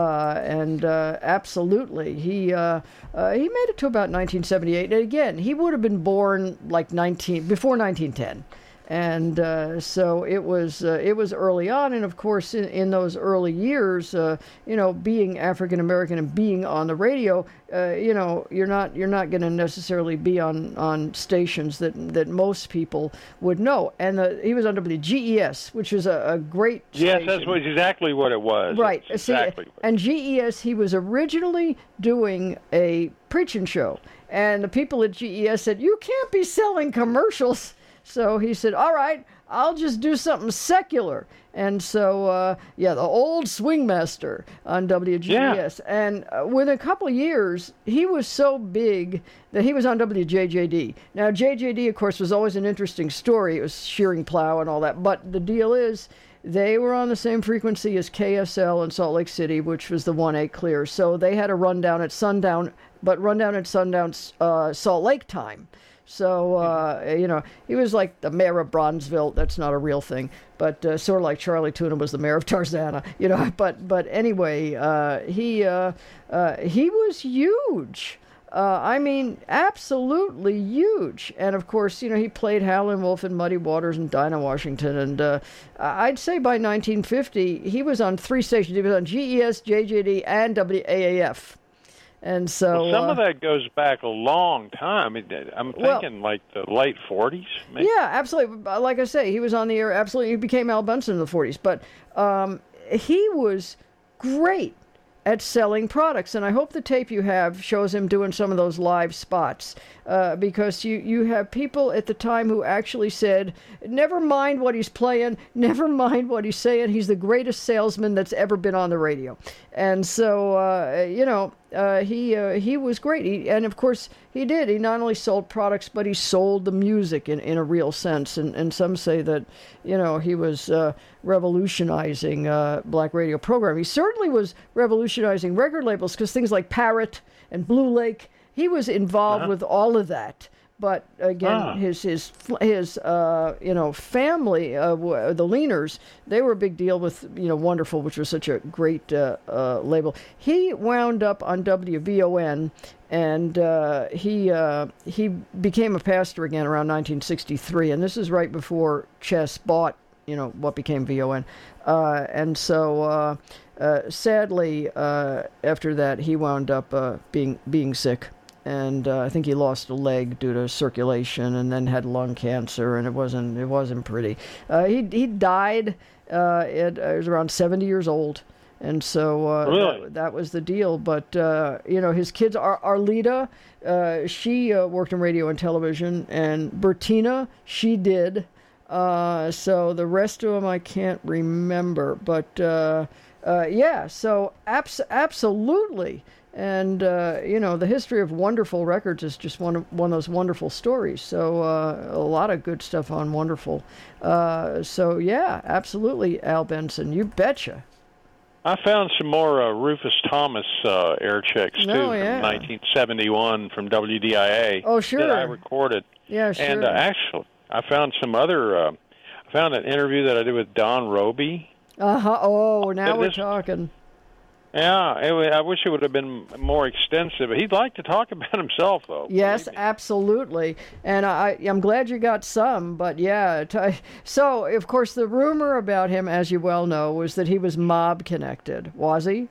Speaker 1: Absolutely, he made it to about 1978. And again, he would have been born like before 1910. And so it was early on, and of course in those early years, being African American and being on the radio, you're not going to necessarily be on stations that most people would know. And he was on WGES, which is a great station.
Speaker 14: Yes, that's exactly what it was.
Speaker 1: Right.
Speaker 14: Exactly.
Speaker 1: And GES, he was originally doing a preaching show, and the people at GES said, "You can't be selling commercials." So he said, all right, I'll just do something secular. And so, the old swing master on WGES. Yeah. And within a couple of years, he was so big that he was on WJJD. Now, JJD, of course, was always an interesting story. It was shearing plow and all that. But the deal is, they were on the same frequency as KSL in Salt Lake City, which was the 1-8 clear. So they had a rundown at sundown, but rundown at sundown's Salt Lake time. So, he was like the mayor of Bronzeville. That's not a real thing, but sort of like Charlie Tuna was the mayor of Tarzana, But anyway, he was huge. Absolutely huge. And of course, he played Howlin' Wolf and Muddy Waters and Dinah Washington. And I'd say by 1950, he was on 3 stations. He was on GES, JJD, and WAAF. And so
Speaker 14: some of that goes back a long time. I'm thinking like the late 40s. Maybe?
Speaker 1: Yeah, absolutely. Like I say, he was on the air. Absolutely, he became Al Benson in the 40s. But he was great at selling products, and I hope the tape you have shows him doing some of those live spots, because you have people at the time who actually said, never mind what he's playing, never mind what he's saying, he's the greatest salesman that's ever been on the radio. And so, he was great. And of course, he did. He not only sold products, but he sold the music in a real sense. And some say that, he was revolutionizing black radio programming. He certainly was revolutionizing record labels, because things like Parrot and Blue Lake, he was involved with all of that. But again, his family, the Leaners, they were a big deal with Wonderful, which was such a great label. He wound up on WVON, and he became a pastor again around 1963, and this is right before Chess bought what became VON, and so sadly after that he wound up being sick. And I think he lost a leg due to circulation, and then had lung cancer, and it wasn't pretty. He died. He was around 70 years old, And so
Speaker 14: Really?
Speaker 1: that was the deal. But, his kids, Arlita, she worked in radio and television, and Bertina, she did. So the rest of them I can't remember. But, so absolutely. And, the history of Wonderful Records is just one of those wonderful stories. So a lot of good stuff on Wonderful. Absolutely, Al Benson. You betcha.
Speaker 14: I found some more Rufus Thomas air checks, too, from 1971 from WDIA.
Speaker 1: Oh, sure.
Speaker 14: That I recorded.
Speaker 1: Yeah, sure.
Speaker 14: And actually, I found some other, I found an interview that I did with Don Roby.
Speaker 1: Uh-huh. Oh, now we're talking.
Speaker 14: Yeah, I wish it would have been more extensive. He'd like to talk about himself, though.
Speaker 1: Yes, absolutely. And I'm glad you got some, but yeah. So, of course, the rumor about him, as you well know, was that he was mob-connected. Was he?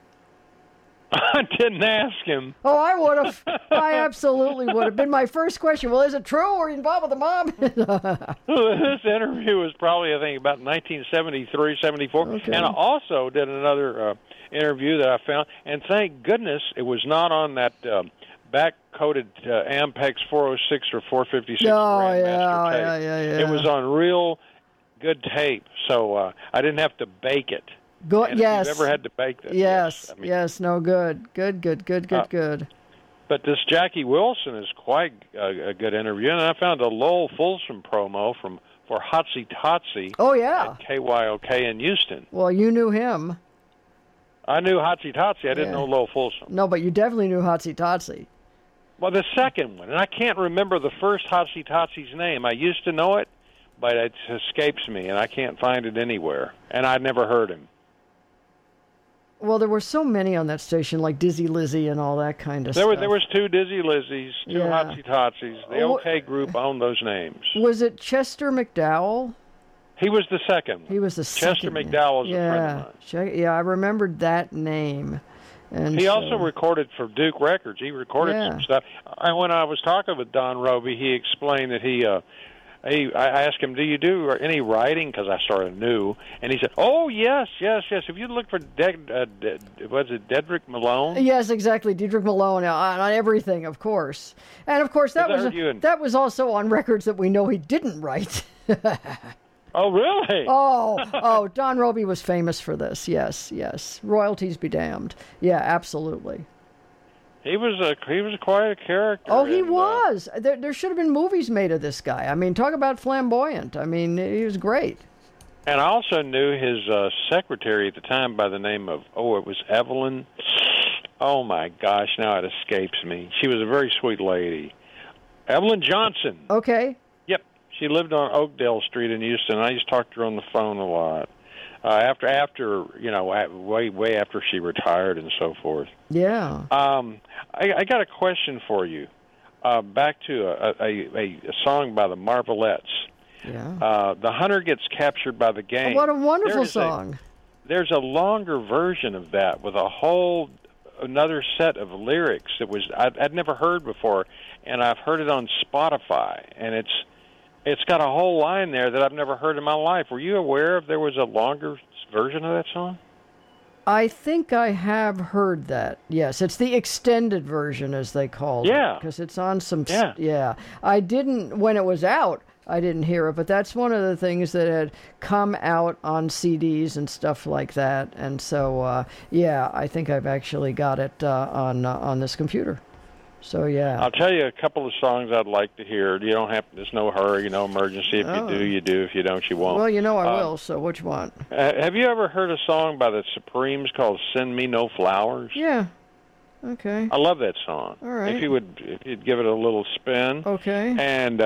Speaker 14: I didn't ask him.
Speaker 1: Oh, I would have. I absolutely would have been my first question. Well, is it true? Or are you involved with the mob?
Speaker 14: This interview was probably, I think, about 1973, 74.
Speaker 1: Okay.
Speaker 14: And I also did another interview that I found, and thank goodness it was not on that back-coated Ampex 406 or 456 Grandmaster tape.
Speaker 1: Yeah.
Speaker 14: It was on real good tape, so I didn't have to bake it.
Speaker 1: Good. Yes.
Speaker 14: If you've ever had to bake that.
Speaker 1: Yes. No. Good. Good.
Speaker 14: But this Jackie Wilson is quite a good interview, and I found a Lowell Fulsom promo for Hotsy Totsy.
Speaker 1: Oh yeah.
Speaker 14: At KYOK in Houston.
Speaker 1: Well, you knew him.
Speaker 14: I knew Hotsy Totsy. I didn't know Lowell Fulsom.
Speaker 1: No, but you definitely knew Hotsy Totsy.
Speaker 14: Well, the second one, and I can't remember the first Hotsy Totsy's name. I used to know it, but it escapes me, and I can't find it anywhere. And I'd never heard him.
Speaker 1: Well, there were so many on that station, like Dizzy Lizzy and all that kind of stuff.
Speaker 14: There was two Dizzy Lizzies, two Hotsy Totsy's. The OK Group owned those names.
Speaker 1: Was it Chester McDowell?
Speaker 14: He was the second one.
Speaker 1: He was the
Speaker 14: Chester McDowell was a friend of mine.
Speaker 1: Yeah, I remembered that name. And
Speaker 14: he also recorded for Duke Records. He recorded some stuff. When I was talking with Don Roby, he explained that I asked him, do you do any writing? Because I sort of knew. And he said, oh, yes. If you look for, was it Dedrick Malone?
Speaker 1: Yes, exactly. Dedrick Malone on everything, of course. And, of course, that was also on records that we know he didn't write.
Speaker 14: Oh, really?
Speaker 1: Oh, Don Roby was famous for this. Yes. Royalties be damned. Yeah, absolutely.
Speaker 14: He was quite a character.
Speaker 1: Oh, he was. There should have been movies made of this guy. I mean, talk about flamboyant. I mean, he was great.
Speaker 14: And I also knew his secretary at the time by the name of, it was Evelyn. Oh, my gosh, now it escapes me. She was a very sweet lady. Evelyn Johnson.
Speaker 1: Okay.
Speaker 14: Yep. She lived on Oakdale Street in Houston. I used to talk to her on the phone a lot. After way after she retired and so forth.
Speaker 1: Yeah.
Speaker 14: I got a question for you. Back to a song by the Marvelettes.
Speaker 1: Yeah.
Speaker 14: The hunter gets captured by the gang.
Speaker 1: What a wonderful song.
Speaker 14: There's a longer version of that with another set of lyrics that I'd never heard before, and I've heard it on Spotify, and it's got a whole line there that I've never heard in my life. Were you aware if there was a longer version of that song?
Speaker 1: I think I have heard that. Yes, it's the extended version, as they call it.
Speaker 14: Yeah.
Speaker 1: Because it's on some...
Speaker 14: Yeah.
Speaker 1: I didn't, when it was out, I didn't hear it, but that's one of the things that had come out on CDs and stuff like that. And so, I think I've actually got it on this computer. So, yeah.
Speaker 14: I'll tell you a couple of songs I'd like to hear. You don't have, there's no hurry, no emergency. If you do, you do. If you don't, you won't.
Speaker 1: Well, I will, so which one?
Speaker 14: Have you ever heard a song by the Supremes called Send Me No Flowers?
Speaker 1: Yeah. Okay.
Speaker 14: I love that song.
Speaker 1: All right.
Speaker 14: If you'd give it a little spin.
Speaker 1: Okay.
Speaker 14: And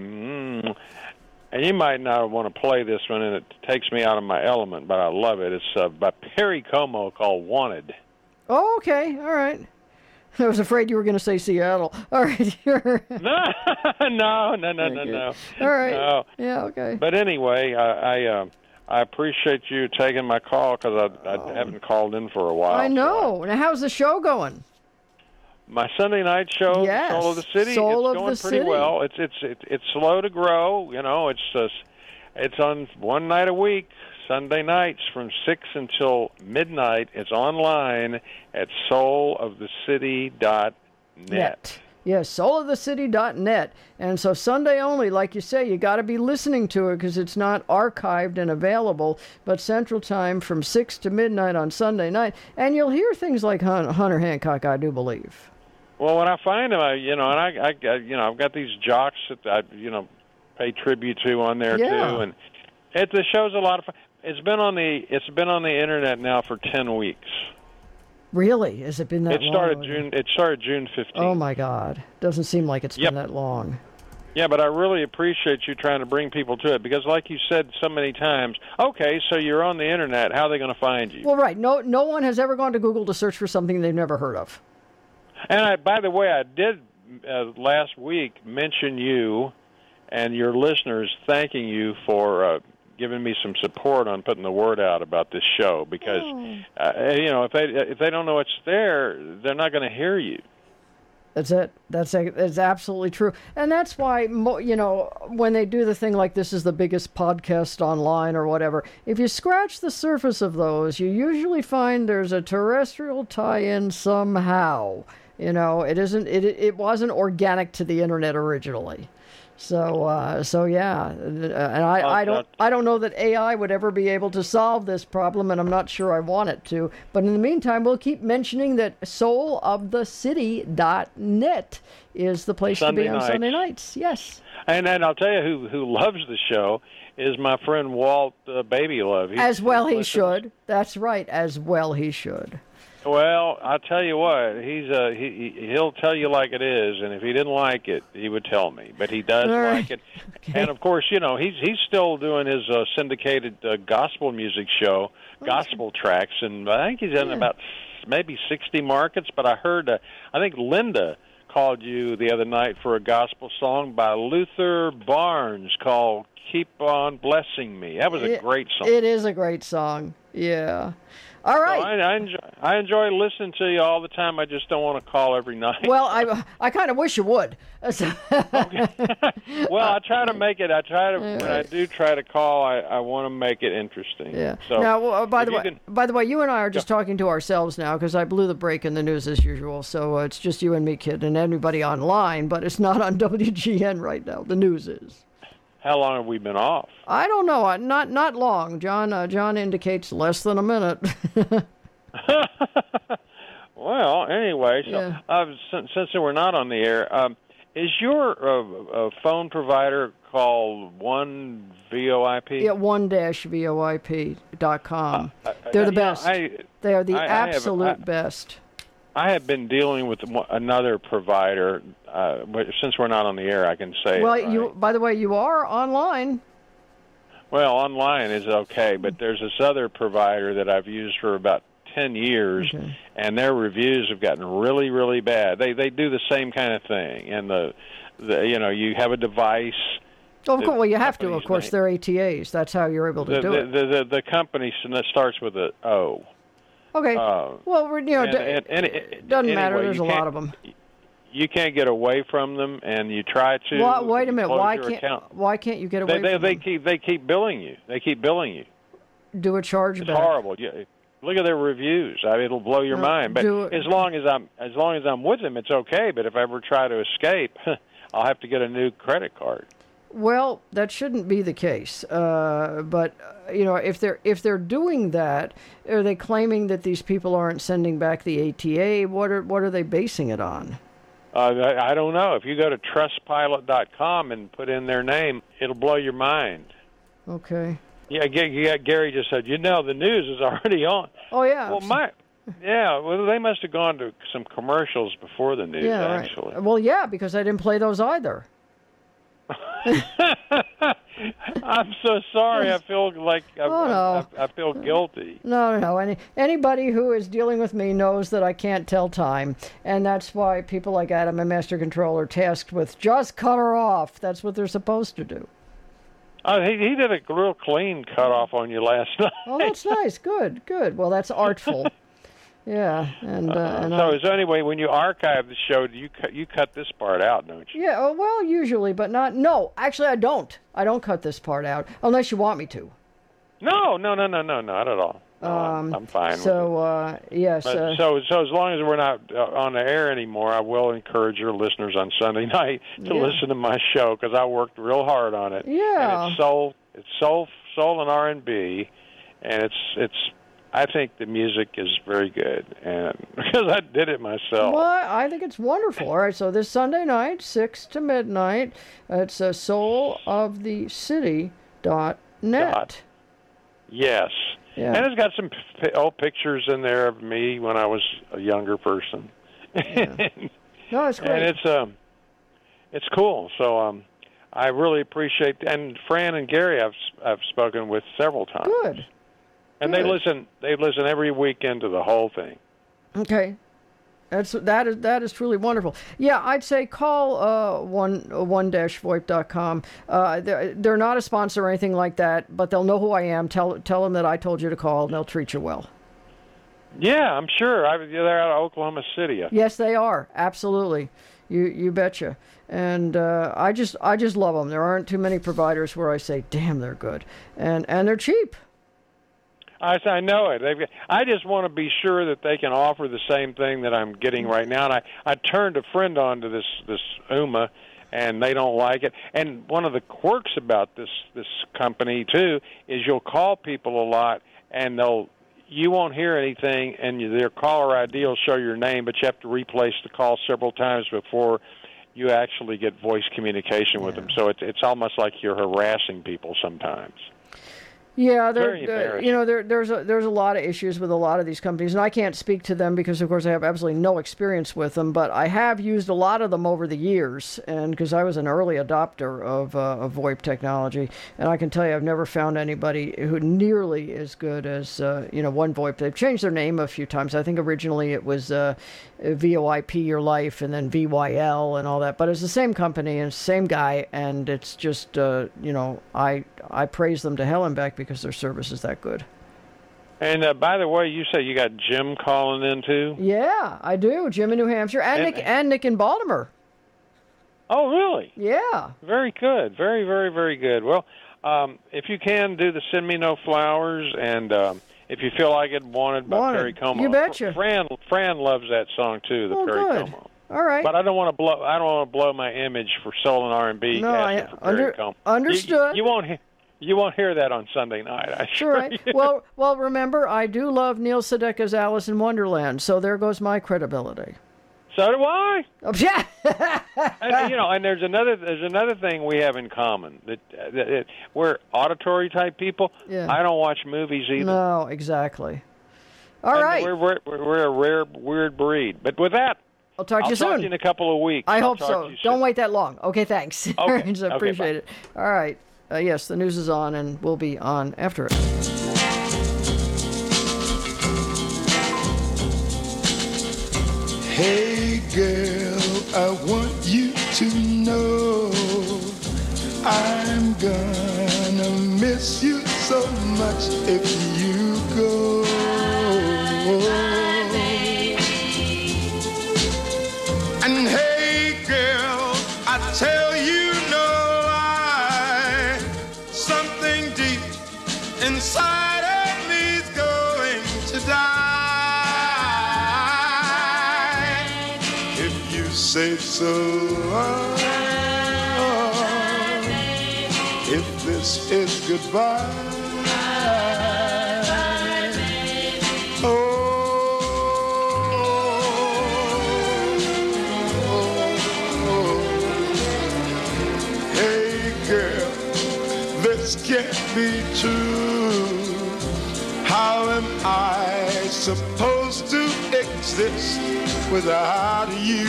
Speaker 14: you might not want to play this one, and it takes me out of my element, but I love it. It's by Perry Como called Wanted.
Speaker 1: Oh, okay. All right. I was afraid you were going to say Seattle. All right.
Speaker 14: No.
Speaker 1: All right.
Speaker 14: No.
Speaker 1: Yeah, okay.
Speaker 14: But anyway, I appreciate you taking my call because I haven't called in for a while.
Speaker 1: I know. Now, how's the show going?
Speaker 14: My Sunday night show,
Speaker 1: yes.
Speaker 14: Soul of the City,
Speaker 1: Soul
Speaker 14: it's going pretty well. It's slow to grow. It's on one night a week, Sunday nights from 6 until midnight. It's online at soulofthecity.net.
Speaker 1: Yes, soulofthecity.net. And so Sunday only, like you say, you got to be listening to it because it's not archived and available, but Central Time from 6 to midnight on Sunday night. And you'll hear things like Hunter Hancock, I do believe.
Speaker 14: Well, when I find them, I've got these jocks that I, pay tribute to on there too, and the show's a lot of fun. It's been on the internet now for 10 weeks.
Speaker 1: Really? Has it been that long?
Speaker 14: It started June 15th.
Speaker 1: Oh my God! Doesn't seem like it's been that long.
Speaker 14: Yeah, but I really appreciate you trying to bring people to it because, like you said so many times, okay, so you're on the internet. How are they going to find you?
Speaker 1: Well, right. No one has ever gone to Google to search for something they've never heard of.
Speaker 14: And by the way, I did last week mention you and your listeners, thanking you for giving me some support on putting the word out about this show because if they don't know it's there, they're not going to hear you.
Speaker 1: That's it. That's absolutely true. And that's why, when they do the thing like this is the biggest podcast online or whatever, if you scratch the surface of those, you usually find there's a terrestrial tie-in somehow. It wasn't organic to the internet originally. So yeah, and I don't know that AI would ever be able to solve this problem, and I'm not sure I want it to. But in the meantime, we'll keep mentioning that soulofthecity.net is the place to be on Sunday nights. Yes.
Speaker 14: And I'll tell you who loves the show is my friend Walt Baby Love.
Speaker 1: As well he should. That's right. As well he should.
Speaker 14: Well, I'll tell you what, he'll tell you like it is, and if he didn't like it, he would tell me. But he does like it. Okay. And, of course, he's still doing his syndicated gospel music show, Gospel Tracks, and I think he's in about maybe 60 markets. But I heard, I think Linda called you the other night for a gospel song by Luther Barnes called Keep On Blessing Me. That was a great song.
Speaker 1: It is a great song, yeah. All right.
Speaker 14: So I enjoy listening to you all the time. I just don't want to call every night.
Speaker 1: Well, I kind of wish you would.
Speaker 14: Okay. Well, I try to make it. When I do try to call, I want to make it interesting.
Speaker 1: Yeah.
Speaker 14: So
Speaker 1: now, by the way, you and I are just talking to ourselves now because I blew the break in the news as usual. So it's just you and me, kid, and everybody online. But it's not on WGN right now. The news is.
Speaker 14: How long have we been off?
Speaker 1: I don't know. Not long. John indicates less than a minute.
Speaker 14: Well, anyway, so since we're not on the air, is your phone provider called One VoIP?
Speaker 1: Yeah, one-VoIP.com. They're the best. They are the absolute best.
Speaker 14: I have been dealing with another provider. But since we're not on the air, I can say.
Speaker 1: Well,
Speaker 14: it, right?
Speaker 1: By the way, you are online.
Speaker 14: Well, online is okay, but there's this other provider that I've used for about 10 years, and their reviews have gotten really, really bad. They do the same kind of thing, and you have a device.
Speaker 1: Oh, of course. Well, you have to. Of course, they're ATAs. That's how you're able to do it.
Speaker 14: The company starts with an O.
Speaker 1: Okay. Well, it doesn't matter. There's a lot of them.
Speaker 14: You can't get away from them, and you try to.
Speaker 1: Well, wait a minute. Why can't you get away from them?
Speaker 14: They keep billing you. They keep billing you.
Speaker 1: Do a chargeback.
Speaker 14: It's horrible. Yeah. Look at their reviews. It'll blow your mind. But as long as I'm with them, it's okay. But if I ever try to escape, I'll have to get a new credit card.
Speaker 1: Well, that shouldn't be the case. But if they're doing that, are they claiming that these people aren't sending back the ATA? What are they basing it on?
Speaker 14: I don't know. If you go to trustpilot.com and put in their name, it'll blow your mind.
Speaker 1: Okay.
Speaker 14: Yeah, Gary just said, the news is already on.
Speaker 1: Oh, yeah.
Speaker 14: Well, they must have gone to some commercials before the news, actually.
Speaker 1: Right. Well, yeah, because I didn't play those either.
Speaker 14: I'm so sorry. I feel like I feel guilty.
Speaker 1: No. Anybody who is dealing with me knows that I can't tell time, and that's why people like Adam and Master Control are tasked with just cut her off. That's what they're supposed to do.
Speaker 14: He did a real clean cut off on you last night.
Speaker 1: Oh, that's nice. Good. Well, that's artful. Yeah,
Speaker 14: so anyway, when you archive the show, you cut this part out, don't you?
Speaker 1: Yeah, well, usually, but not. No, actually, I don't. I don't cut this part out unless you want me to.
Speaker 14: No, not at all. No, I'm fine.
Speaker 1: So, yes.
Speaker 14: But, so as long as we're not on the air anymore, I will encourage your listeners on Sunday night to listen to my show because I worked real hard on it.
Speaker 1: Yeah.
Speaker 14: And it's soul and R&B, and it's. I think the music is very good, and because I did it myself.
Speaker 1: Well, I think it's wonderful. All right, so this Sunday night, 6 to midnight, it's soulofthecity.net.
Speaker 14: Yes.
Speaker 1: Yeah.
Speaker 14: And it's got some old pictures in there of me when I was a younger person.
Speaker 1: Yeah. No, it's great.
Speaker 14: And it's cool. So I really appreciate, and Fran and Gary I've spoken with several times.
Speaker 1: Good.
Speaker 14: And
Speaker 1: Good.
Speaker 14: they listen every weekend to the whole thing.
Speaker 1: Okay. That is truly wonderful. Yeah, I'd say call one-voip.com. They're not a sponsor or anything like that, but they'll know who I am. Tell them that I told you to call, and they'll treat you well.
Speaker 14: Yeah, I'm sure. They're out of Oklahoma City.
Speaker 1: Yes, they are. Absolutely. You betcha. And I just love them. There aren't too many providers where I say, damn, they're good. And they're cheap.
Speaker 14: I know it. I just want to be sure that they can offer the same thing that I'm getting right now. And I turned a friend on to this Ooma, and they don't like it. And one of the quirks about this company too is you'll call people a lot, and you won't hear anything, and their caller ID will show your name, but you have to replace the call several times before you actually get voice communication with them. So it's almost like you're harassing people sometimes.
Speaker 1: Yeah, there's a lot of issues with a lot of these companies, and I can't speak to them because, of course, I have absolutely no experience with them. But I have used a lot of them over the years, and because I was an early adopter of VoIP technology, and I can tell you, I've never found anybody who nearly as good as One VoIP. They've changed their name a few times. I think originally it was VoIP Your Life, and then VYL and all that. But it's the same company and same guy, and it's just I praise them to hell and back because their service is that good.
Speaker 14: And by the way, you say you got Jim calling in too?
Speaker 1: Yeah, I do. Jim in New Hampshire and Nick in Baltimore.
Speaker 14: Oh, really?
Speaker 1: Yeah.
Speaker 14: Very good. Very, very, very good. Well, if you can, do the Send Me No Flowers, and if you feel like it, Wanted by Perry Como.
Speaker 1: You betcha.
Speaker 14: Fran loves that song too, the Perry
Speaker 1: good.
Speaker 14: Como.
Speaker 1: All right.
Speaker 14: But I don't want to blow my image for soul and R&B.
Speaker 1: No, I understood.
Speaker 14: You won't hear that on Sunday night. I
Speaker 1: sure. Right. Well, remember, I do love Neil Sedaka's Alice in Wonderland, so there goes my credibility.
Speaker 14: So do I.
Speaker 1: Oh, yeah.
Speaker 14: and there's another thing we have in common that we're auditory type people.
Speaker 1: Yeah.
Speaker 14: I don't watch movies either.
Speaker 1: No, exactly. All right.
Speaker 14: We're a rare, weird breed. But with that,
Speaker 1: I'll talk to you soon.
Speaker 14: I'll talk to you in a couple of weeks.
Speaker 1: I hope so. Don't wait that long. Okay, thanks.
Speaker 14: Okay.
Speaker 1: Appreciate it. All right. Yes, the news is on, and we'll be on after it.
Speaker 15: Hey girl, I want you to know I'm gonna miss you so much if you go. And hey girl, I tell you no lie, something deep inside of me's going to die. If you say so, if this is goodbye. Can't be true. How am I supposed to exist without you?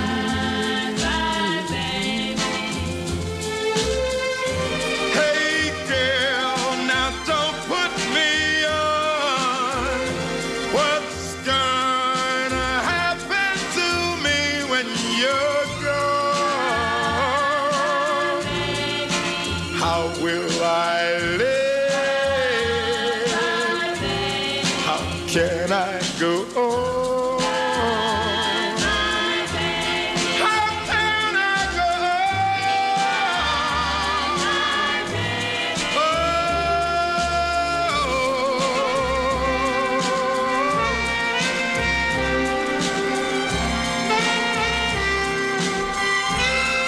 Speaker 15: Hey girl, now don't put me on. What's gonna happen to me when you're gone? How will I live? How can I go on? How can I go on?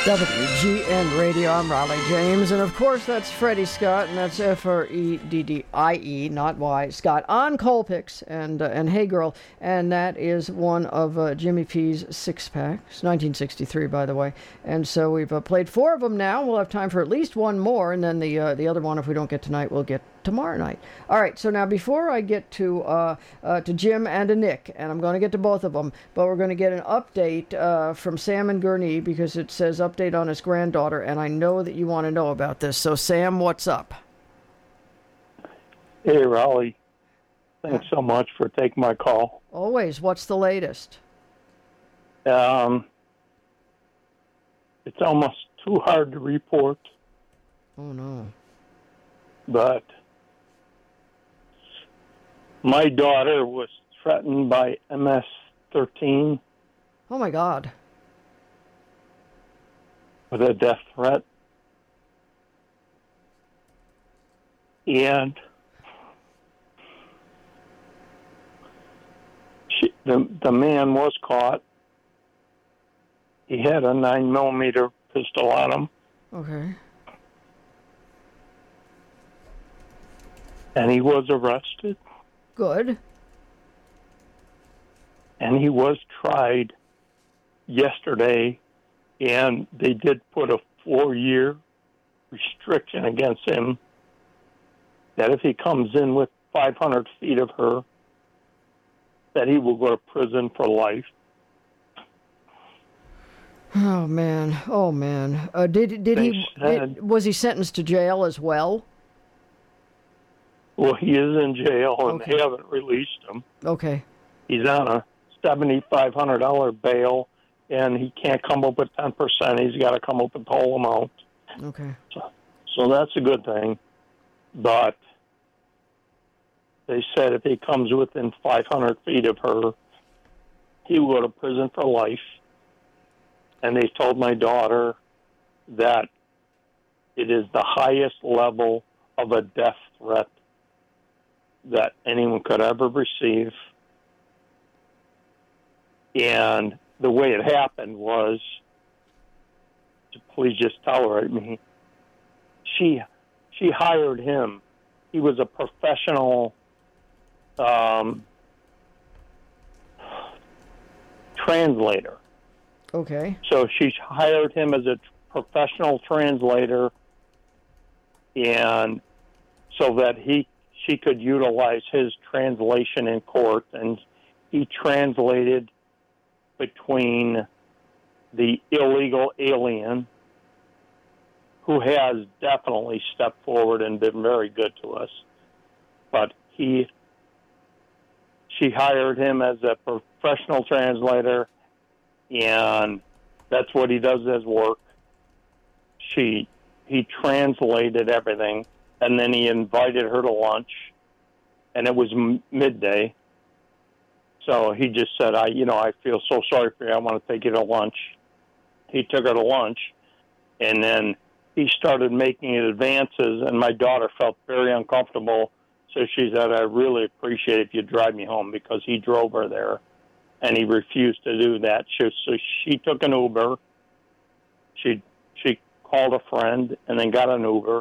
Speaker 1: WGN Radio, I'm Raleigh James, and of course that's Freddie Scott, and that's Freddie, not Y, Scott, on Colpix and Hey Girl, and that is one of Jimmy P's six-packs, 1963, by the way, and so we've played 4 of them now. We'll have time for at least one more, and then the other one, if we don't get tonight, we'll get tomorrow night. All right, so now before I get to Jim and to Nick, and I'm going to get to both of them, but we're going to get an update from Sam and Gurnee, because it says update on his granddaughter, and I know that you want to know about this. So, Sam, what's up?
Speaker 16: Hey, Raleigh. Thanks so much for taking my call.
Speaker 1: Always. What's the latest?
Speaker 16: It's almost too hard to report.
Speaker 1: Oh, no.
Speaker 16: But my daughter was threatened by MS-13.
Speaker 1: Oh, my God.
Speaker 16: With a death threat. And the man was caught. He had a 9mm pistol on him.
Speaker 1: Okay.
Speaker 16: And he was arrested.
Speaker 1: Good.
Speaker 16: And he was tried yesterday, and they did put a 4-year restriction against him that if he comes in with 500 feet of her, that he will go to prison for life.
Speaker 1: Oh, man. Oh, man. Was he sentenced to jail as well?
Speaker 16: Well, he is in jail, and they haven't released him.
Speaker 1: Okay.
Speaker 16: He's on a $7,500 bail, and he can't come up with 10%. He's got to come up with the whole amount.
Speaker 1: Okay.
Speaker 16: So that's a good thing. But they said if he comes within 500 feet of her, he will go to prison for life. And they told my daughter that it is the highest level of a death threat that anyone could ever receive. And the way it happened was, please just tolerate me, she hired him. He was a professional translator.
Speaker 1: Okay.
Speaker 16: So she hired him as a professional translator, and so that she could utilize his translation in court, and he translated between the illegal alien, who has definitely stepped forward and been very good to us, but she hired him as a professional translator, and that's what he does as work. He translated everything, and then he invited her to lunch, and it was midday. So he just said, I feel so sorry for you. I want to take you to lunch. He took her to lunch, and then he started making advances, and my daughter felt very uncomfortable. So she said, I really appreciate it if you drive me home, because he drove her there, and he refused to do that. So she took an Uber. She called a friend and then got an Uber,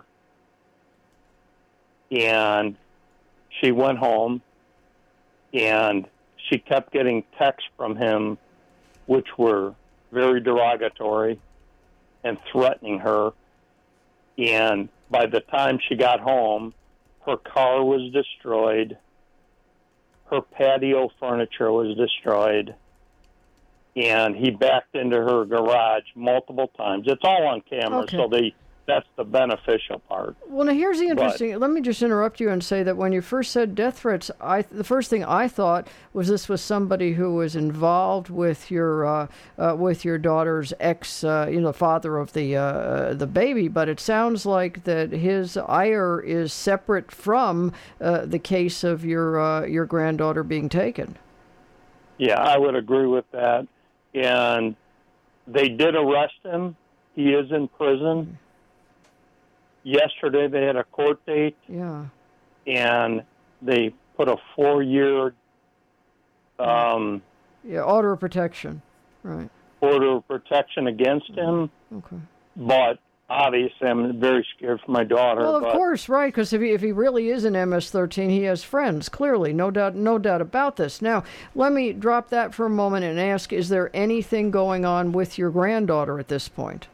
Speaker 16: and she went home, and she kept getting texts from him which were very derogatory and threatening her. And by the time she got home, her car was destroyed, her patio furniture was destroyed, and he backed into her garage multiple times. It's all on camera,
Speaker 1: Okay.
Speaker 16: so that's the beneficial part.
Speaker 1: Well, now here's the interesting. Let me just interrupt you and say that when you first said death threats, the first thing I thought was this was somebody who was involved with your daughter's ex, father of the baby. But it sounds like that his ire is separate from the case of your granddaughter being taken.
Speaker 16: Yeah, I would agree with that. And they did arrest him. He is in prison. Yesterday they had a court date.
Speaker 1: Yeah.
Speaker 16: And they put a 4-year
Speaker 1: order of protection. Right.
Speaker 16: order of protection against him.
Speaker 1: Okay.
Speaker 16: But obviously, I'm very scared for my daughter.
Speaker 1: Well, of
Speaker 16: but
Speaker 1: course, right? Because if he really is an MS-13, he has friends. Clearly, no doubt about this. Now, let me drop that for a moment and ask: is there anything going on with your granddaughter at this point?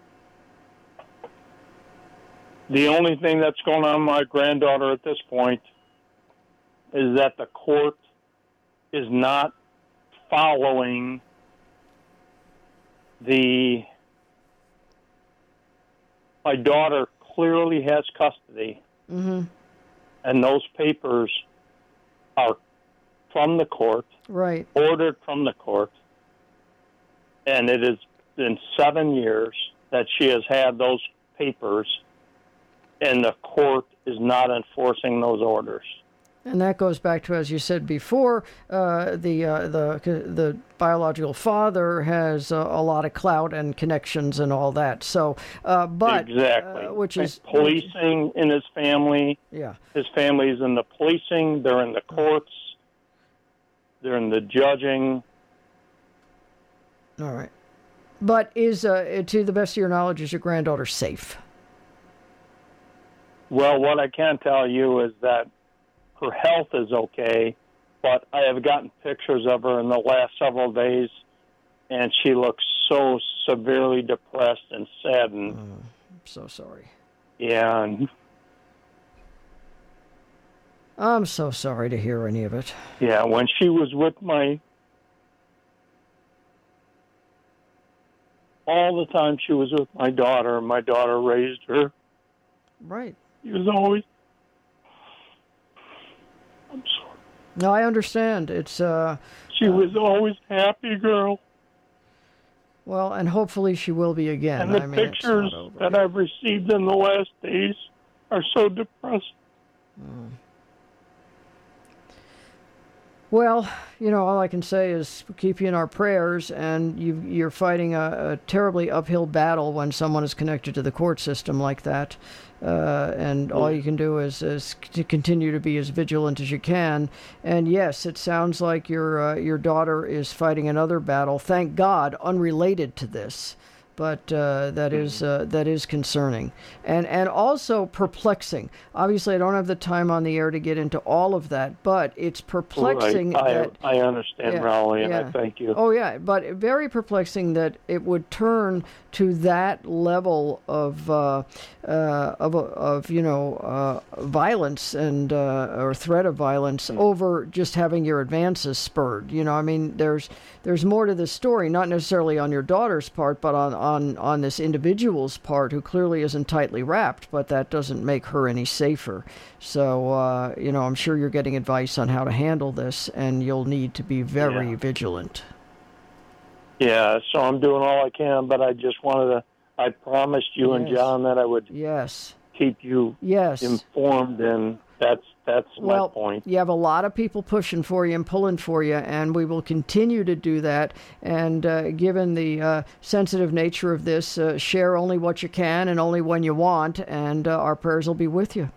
Speaker 16: the only thing that's going on with my granddaughter at this point is that the court is not following my daughter clearly has custody,
Speaker 1: mm-hmm.
Speaker 16: and those papers are from the court,
Speaker 1: right?
Speaker 16: Ordered from the court, and it has been 7 years that she has had those papers, and the court is not enforcing those orders.
Speaker 1: And that goes back to, as you said before, the biological father has a lot of clout and connections and all that. So, but
Speaker 16: exactly,
Speaker 1: which is
Speaker 16: policing in his family.
Speaker 1: Yeah,
Speaker 16: his family's in the policing. They're in the courts. They're in the judging.
Speaker 1: All right, but is to the best of your knowledge, is your granddaughter safe?
Speaker 16: Well, what I can tell you is that her health is okay, but I have gotten pictures of her in the last several days, and she looks so severely depressed and saddened.
Speaker 1: I'm so sorry.
Speaker 16: Yeah. And
Speaker 1: I'm so sorry to hear any of it.
Speaker 16: yeah, when she was with all the time she was with my daughter raised her.
Speaker 1: Right.
Speaker 16: She was always... I'm sorry.
Speaker 1: No, I understand. It's
Speaker 16: she was always happy girl.
Speaker 1: Well, and hopefully she will be again.
Speaker 16: And the pictures that I've received in the last days are so depressing.
Speaker 1: Well, all I can say is keep you in our prayers, and you're fighting a terribly uphill battle when someone is connected to the court system like that. And all you can do is to continue to be as vigilant as you can. And yes, it sounds like your daughter is fighting another battle. Thank God, unrelated to this. But that is concerning, and also perplexing. Obviously, I don't have the time on the air to get into all of that, but it's perplexing.
Speaker 16: Right. I understand, Raleigh, and I thank you.
Speaker 1: Oh yeah, but very perplexing that it would turn to that level of violence and or threat of violence over just having your advances spurred. I mean, there's more to this story, not necessarily on your daughter's part, but on this individual's part, who clearly isn't tightly wrapped, but that doesn't make her any safer. So, I'm sure you're getting advice on how to handle this, and you'll need to be very vigilant.
Speaker 16: Yeah, so I'm doing all I can, but I just I promised you and John that I would keep you informed, and that's my point.
Speaker 1: You have a lot of people pushing for you and pulling for you, and we will continue to do that. And given the sensitive nature of this, share only what you can and only when you want, and our prayers will be with you.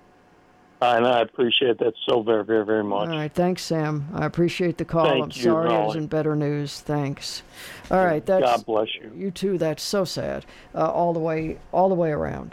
Speaker 16: And I appreciate that so very, very, very much.
Speaker 1: All right, thanks, Sam. I appreciate the call.
Speaker 16: Thank
Speaker 1: I'm
Speaker 16: you,
Speaker 1: sorry
Speaker 16: Raleigh.
Speaker 1: it isn't better news. Thanks. All right,
Speaker 16: God bless you.
Speaker 1: You too. That's so sad. All the way around.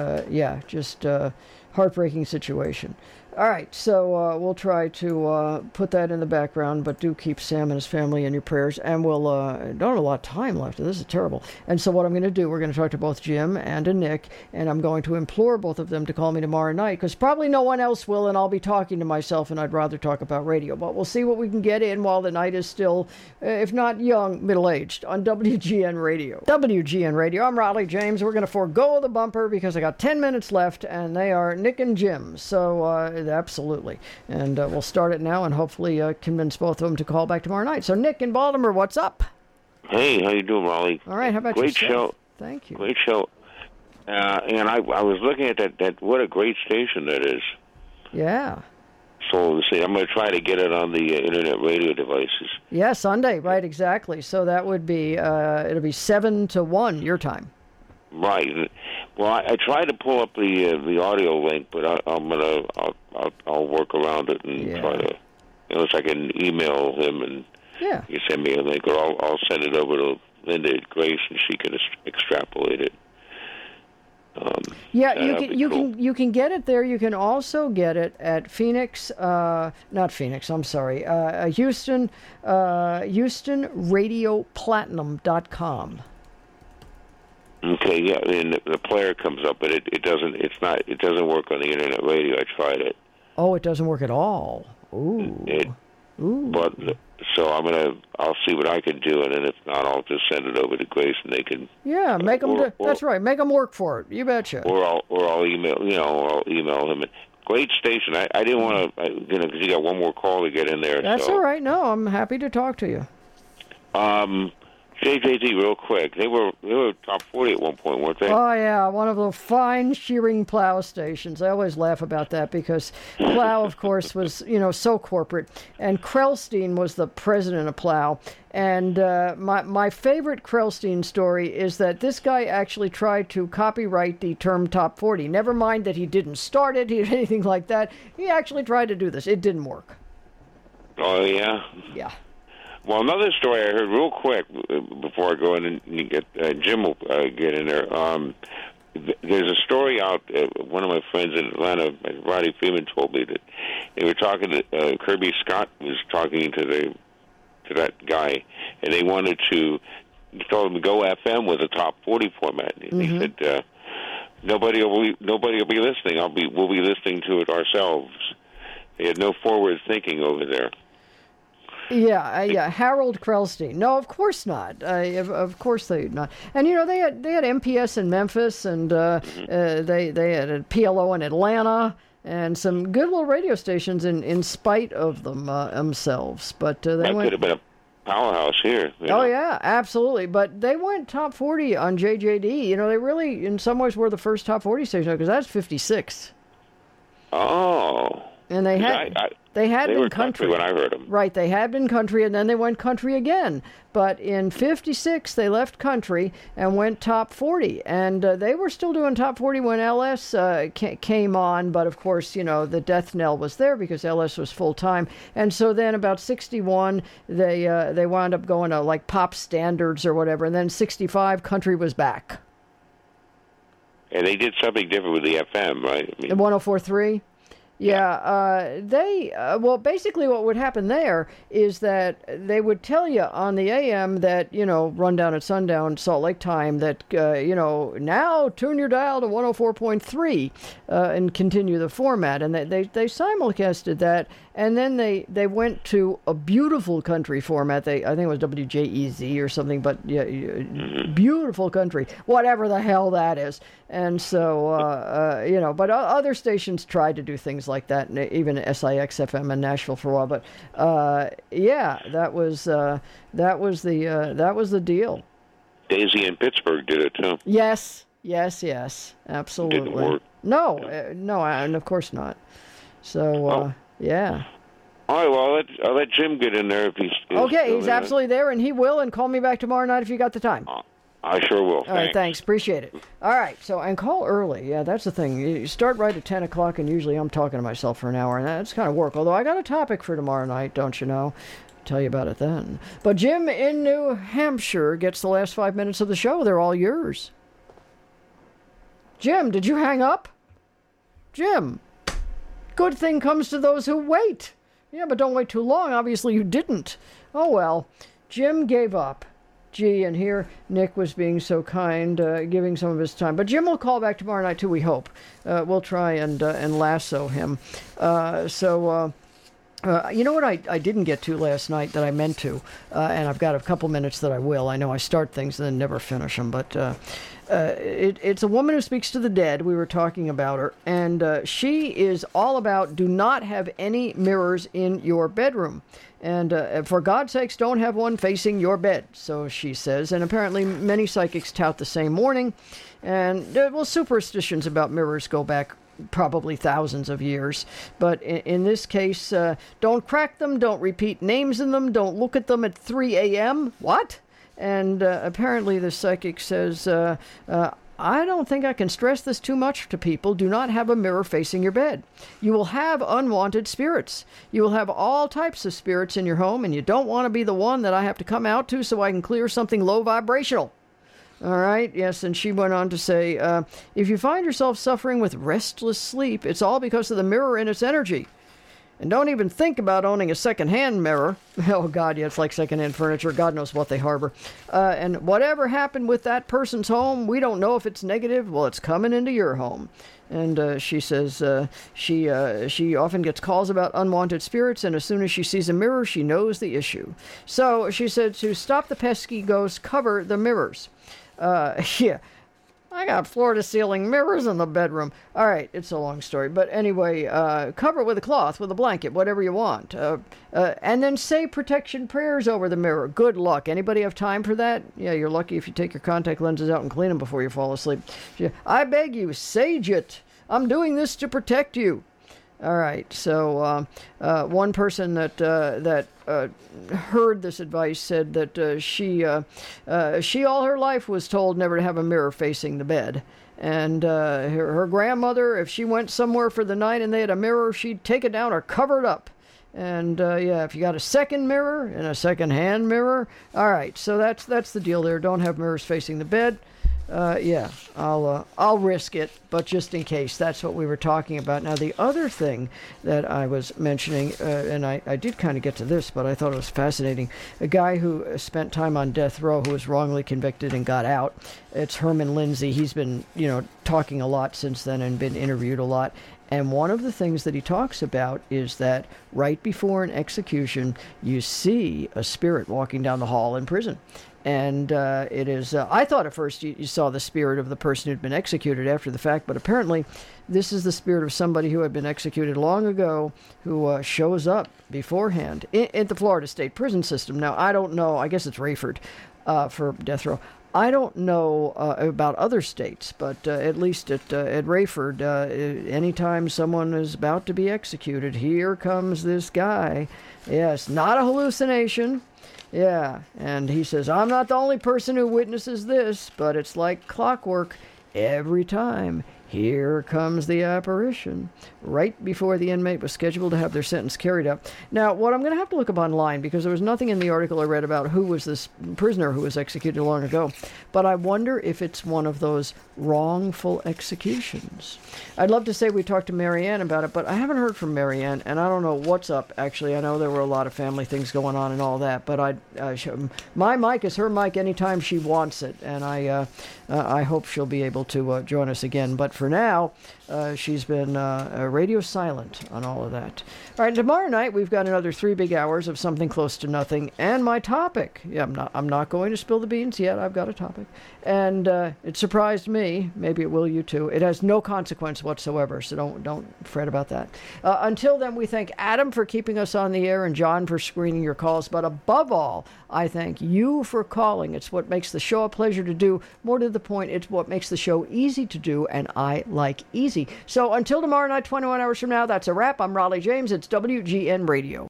Speaker 1: Just heartbreaking situation. All right, so we'll try to put that in the background, but do keep Sam and his family in your prayers. And we'll don't have a lot of time left. This is terrible. And so what I'm going to do, we're going to talk to both Jim and to Nick, and I'm going to implore both of them to call me tomorrow night, because probably no one else will, and I'll be talking to myself, and I'd rather talk about radio. But we'll see what we can get in while the night is still, if not young, middle-aged, on WGN Radio. WGN Radio, I'm Raleigh James. We're going to forego the bumper because I got 10 minutes left, and they are Nick and Jim. So, absolutely. And we'll start it now and hopefully convince both of them to call back tomorrow night. So, Nick in Baltimore, what's up?
Speaker 17: Hey, how you doing, Raleigh?
Speaker 1: All right, how about
Speaker 17: Great
Speaker 1: yourself?
Speaker 17: show.
Speaker 1: Thank you.
Speaker 17: Great show. And I was looking at that. What a great station that is.
Speaker 1: Yeah.
Speaker 17: So I'm going to try to get it on the internet radio devices.
Speaker 1: Yeah, Sunday, right, exactly. So that would be, it'll be 7 to 1 your time.
Speaker 17: Right. Well, I tried to pull up the audio link, but I'll work around it and try to, unless I can email him and.
Speaker 1: Yeah.
Speaker 17: You send me a link, or I'll send it over to Linda Grace, and she can extrapolate it.
Speaker 1: Yeah, you can get it there. You can also get it at Phoenix, not Phoenix. I'm sorry, Houston, HoustonRadioPlatinum.com.
Speaker 17: Okay, yeah, and the player comes up, but it doesn't. It doesn't work on the internet radio. I tried it.
Speaker 1: Oh, it doesn't work at all. Ooh. Ooh.
Speaker 17: But so I'll see what I can do, and then if not, I'll just send it over to Grace, and they can.
Speaker 1: Yeah, make them. That's right. Make them work for it. You betcha.
Speaker 17: Or I'll email. I'll email him. Great station. I didn't want to, because you got one more call to get in there.
Speaker 1: That's all right. No, I'm happy to talk to you.
Speaker 17: JJD, real quick. They were top 40 at one point, weren't they?
Speaker 1: Oh, yeah, one of the fine shearing plow stations. I always laugh about that because Plow, of course, was, so corporate. And Krellstein was the president of Plow. And my favorite Krellstein story is that this guy actually tried to copyright the term top 40. Never mind that he didn't start it, anything like that. He actually tried to do this. It didn't work.
Speaker 17: Oh, yeah?
Speaker 1: Yeah.
Speaker 17: Well, another story I heard real quick before I go in and get Jim will get in there. There's a story out. One of my friends in Atlanta, Roddy Freeman, told me that they were talking to Kirby Scott was talking to that guy, and they wanted to. He told him to go FM with a top 40 format. And he said nobody will be listening. We'll be listening to it ourselves. They had no forward thinking over there.
Speaker 1: Yeah, Harold Krellstein. No, of course not. Of course they not. And they had MPS in Memphis, and they had a PLO in Atlanta, and some good little radio stations in spite of them themselves. But they
Speaker 17: that
Speaker 1: went.
Speaker 17: Could have been a powerhouse here.
Speaker 1: Oh yeah, absolutely. But they went top 40 on JJD. They really, in some ways, were the first top 40 station because that's 56.
Speaker 17: Oh.
Speaker 1: And they had. They been country
Speaker 17: when I heard them.
Speaker 1: Right, they had been country, and then they went country again. But in 56, they left country and went top 40. And they were still doing top 40 when LS came on. But, of course, the death knell was there because LS was full-time. And so then about 61, they wound up going to, like, pop standards or whatever. And then 65, country was back.
Speaker 17: And they did something different with the FM, right?
Speaker 1: 104.3? Yeah, well, basically what would happen there is that they would tell you on the AM that, rundown at sundown, Salt Lake time, that, now tune your dial to 104.3 and continue the format. And they simulcasted that, and then they went to a beautiful country format. I think it was WJEZ or something, but yeah, beautiful country, whatever the hell that is. And so, but other stations tried to do things like that, and even SIX-FM in Nashville for a while. But that was the deal.
Speaker 17: Daisy in Pittsburgh did it too.
Speaker 1: Yes, absolutely.
Speaker 17: Didn't work.
Speaker 1: No, and of course not. So yeah.
Speaker 17: All right, well, I'll let Jim get in there if he's.
Speaker 1: Okay, he's absolutely there, and he will. And call me back tomorrow night if you got the time.
Speaker 17: I sure will.
Speaker 1: All right, thanks. Appreciate it. All right, and call early. Yeah, that's the thing. You start right at 10 o'clock, and usually I'm talking to myself for an hour, and that's kind of work. Although I got a topic for tomorrow night, don't you know? I'll tell you about it then. But Jim in New Hampshire gets the last 5 minutes of the show. They're all yours. Jim, did you hang up? Jim, good thing comes to those who wait. Yeah, but don't wait too long. Obviously, you didn't. Oh, well. Jim gave up. Gee, and here Nick was being so kind, giving some of his time. But Jim will call back tomorrow night, too, we hope. We'll try and lasso him. You know what I didn't get to last night that I meant to, and I've got a couple minutes that I will. I know I start things and then never finish them, but it's a woman who speaks to the dead. We were talking about her, and she is all about do not have any mirrors in your bedroom. And for God's sakes, don't have one facing your bed, so she says. And apparently many psychics tout the same warning. And, superstitions about mirrors go back probably thousands of years. But in this case, don't crack them, don't repeat names in them, don't look at them at 3 a.m. What? And apparently the psychic says, I don't think I can stress this too much to people. Do not have a mirror facing your bed. You will have unwanted spirits. You will have all types of spirits in your home, and you don't want to be the one that I have to come out to so I can clear something low vibrational. All right, yes, and she went on to say, if you find yourself suffering with restless sleep, it's all because of the mirror and its energy. And don't even think about owning a second-hand mirror. Oh, God, yeah, it's like second-hand furniture. God knows what they harbor. And whatever happened with that person's home, we don't know if it's negative. Well, it's coming into your home. And she says she often gets calls about unwanted spirits, and as soon as she sees a mirror, she knows the issue. So she said to stop the pesky ghosts, cover the mirrors. Yeah. I got floor-to-ceiling mirrors in the bedroom. All right, it's a long story. But anyway, cover it with a cloth, with a blanket, whatever you want. And then say protection prayers over the mirror. Good luck. Anybody have time for that? Yeah, you're lucky if you take your contact lenses out and clean them before you fall asleep. I beg you, sage it. I'm doing this to protect you. All right, so one person that heard this advice said that she all her life was told never to have a mirror facing the bed. And her grandmother, if she went somewhere for the night and they had a mirror, she'd take it down or cover it up. And yeah, if you got a second mirror and a second-hand mirror, all right, so that's the deal there. Don't have mirrors facing the bed. Yeah, I'll risk it, but just in case. That's what we were talking about. Now, the other thing that I was mentioning, and I did kind of get to this, but I thought it was fascinating. A guy who spent time on death row who was wrongly convicted and got out. It's Herman Lindsay. He's been, talking a lot since then and been interviewed a lot. And one of the things that he talks about is that right before an execution, you see a spirit walking down the hall in prison. And it is, I thought at first you saw the spirit of the person who'd been executed after the fact, but apparently this is the spirit of somebody who had been executed long ago who shows up beforehand in the Florida State prison system. Now, I don't know, I guess it's Rayford for death row. I don't know about other states, but at least at Rayford, anytime someone is about to be executed, here comes this guy. Yes, not a hallucination. Yeah, and he says, I'm not the only person who witnesses this, but it's like clockwork. Every time, here comes the apparition, right before the inmate was scheduled to have their sentence carried out. Now, what I'm going to have to look up online, because there was nothing in the article I read about who was this prisoner who was executed long ago, but I wonder if it's one of those wrongful executions. I'd love to say we talked to Marianne about it, but I haven't heard from Marianne, and I don't know what's up, actually. I know there were a lot of family things going on and all that, but my mic is her mic anytime she wants it, and I hope she'll be able to join us again. But for now, she's been radio silent on all of that. All right, tomorrow night we've got another 3 big hours of something close to nothing, and my topic. Yeah, I'm not going to spill the beans yet. I've got a topic, and it surprised me. Maybe it will you too. It has no consequence whatsoever, so don't fret about that. Until then, we thank Adam for keeping us on the air and John for screening your calls. But above all, I thank you for calling. It's what makes the show a pleasure to do. More to the point, it's what makes the show easy to do, and I like easy. So until tomorrow night, 21 hours from now, that's a wrap. I'm Raleigh James. It's WGN Radio.